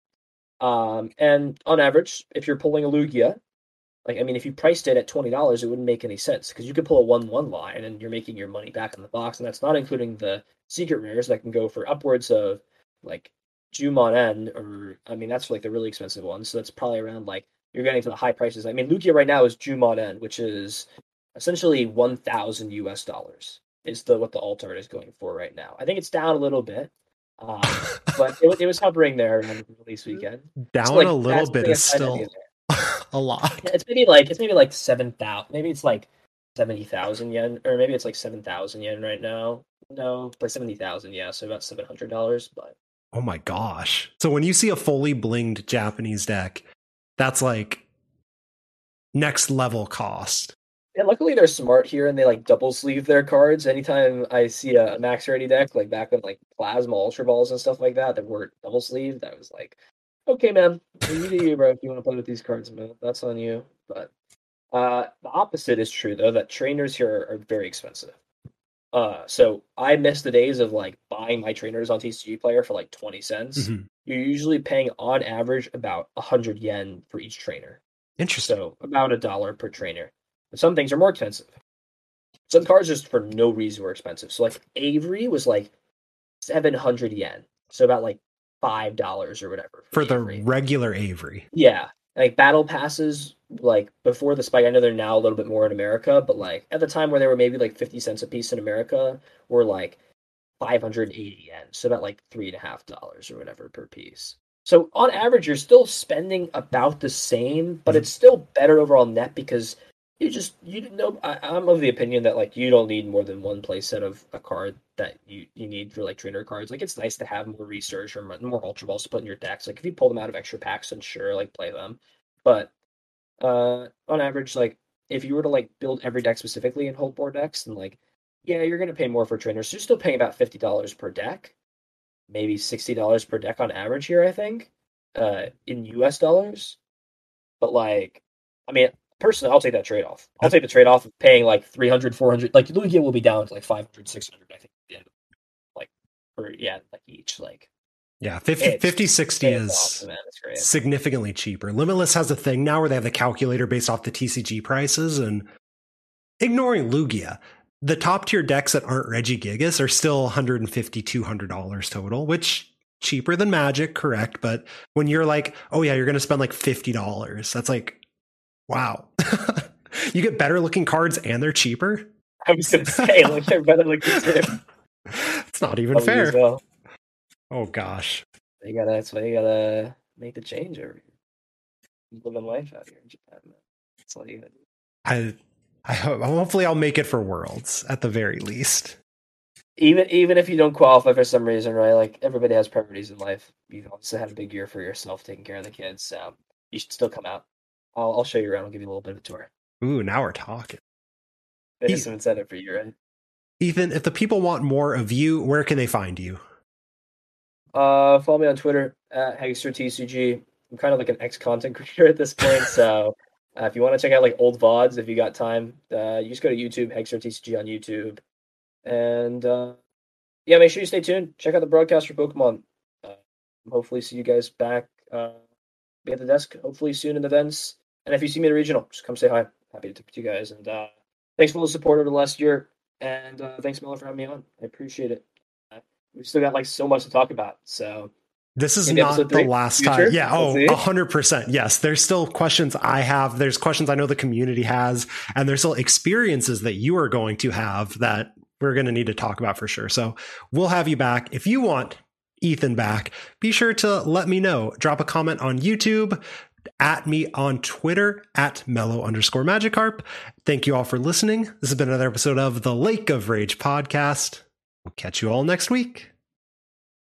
And on average, if you're pulling a Lugia, like I mean, if you priced it at $20, it wouldn't make any sense because you could pull a 1-1 line and you're making your money back in the box, and that's not including the secret rares that can go for upwards of like Jumon N, or I mean that's for like the really expensive ones. So that's probably around like you're getting to the high prices. I mean, Lugia right now is Jumon N, which is essentially 1,000 US dollars is the what the alt art is going for right now. I think it's down a little bit, but it was hovering there around the release weekend. So Down a like little that's bit something a is side idea. still a lot. Yeah, it's maybe like 7,000. Maybe it's like 70,000 yen, or maybe it's like 7,000 yen right now. No, like 70,000. Yeah, so about $700. But Oh my gosh. So when you see a fully blinged Japanese deck, that's like next level cost. and luckily they're smart here and they like double sleeve their cards. Anytime I see a max ready deck, like back when like Plasma Ultra Balls and stuff like that, that were double sleeved, I was like, okay, man, you do you, bro. If you want to play with these cards, man, that's on you. But the opposite is true though. That trainers here are very expensive. So I miss the days of like buying my trainers on TCG Player for like 20 cents. Mhm. You're usually paying on average about 100 yen for each trainer. Interesting. So about $1 per trainer. But some things are more expensive. Some cards just for no reason were expensive. So like Avery was like 700 yen. So about like $5 or whatever for For the the Avery. regular Avery. Yeah. Like battle passes, like before the spike, I know they're now a little bit more in America, but like at the time where they were maybe like 50 cents a piece in America, were like 580 yen, so about like $3.50 or whatever per piece. So on average, you're still spending about the same, but Mhm. it's still better overall net because you know I'm of the opinion that like you don't need more than one play set of a card that you need for like trainer cards. Like it's nice to have more research or more ultra balls to put in your decks. Like if you pull them out of extra packs, then sure, like play them. But on average, like if you were to like build every deck specifically and hold more decks, then like yeah, you're gonna pay more for trainers. So you're still paying about $50 per deck, maybe $60 per deck on average here, I think, in US dollars. But like, I mean, personally, I'll take that trade off. I'll That, take the trade off of paying like 300, 400. Like Lugia will be down to like 500, 600. I think, at the end of, like, for yeah, like each. Like, yeah, 50, it's 50, 60 it's awesome, is man. It's great. significantly cheaper. Limitless has a thing now where they have the calculator based off the TCG prices, and ignoring Lugia, the top tier decks that aren't Regigigas are still $150, $200 total, which cheaper than Magic, correct? But when you're like, oh yeah, you're going to spend like $50, that's like, wow. You get better looking cards and they're cheaper. I was gonna say, like, they're better looking too. It's not even Probably as fair. well. Oh gosh. That's why you gotta make the change over here. Living life out here in Japan, man. That's all you gotta do. I I hope hopefully I'll make it for Worlds at the very least. Even if you don't qualify for some reason, right? Like everybody has priorities in life. You've also had a big year for yourself, taking care of the kids. So you should still come out. I'll show you around. I'll give you a little bit of a tour. Ooh, now we're talking. There's some incentive for you, right? Ethan, if the people want more of you, where can they find you? Follow me on Twitter at HagsterTCG. I'm kind of like an ex-content creator at this point, so if you want to check out like old VODs, if you got time, you just go to YouTube, HagsterTCG on YouTube, and yeah, make sure you stay tuned. Check out the broadcast for Pokemon. Uh, hopefully, see you guys back. Be at the desk. Hopefully soon in events. And if you see me at a regional, just come say hi. Happy to talk to you guys. And thanks for all the support over the last year. And thanks, Miller, for having me on. I appreciate it. We've still got like so much to talk about. So This is Maybe not episode the 3? last Future? time. Yeah. We'll Oh, see. 100%. Yes. There's still questions I have. There's questions I know the community has, and there's still experiences that you are going to have that we're going to need to talk about for sure. So we'll have you back. If you want Ethan back, be sure to let me know. Drop a comment on YouTube, at me on Twitter, at mellow_Magikarp. Thank you all for listening. This has been another episode of the Lake of Rage podcast. We'll catch you all next week.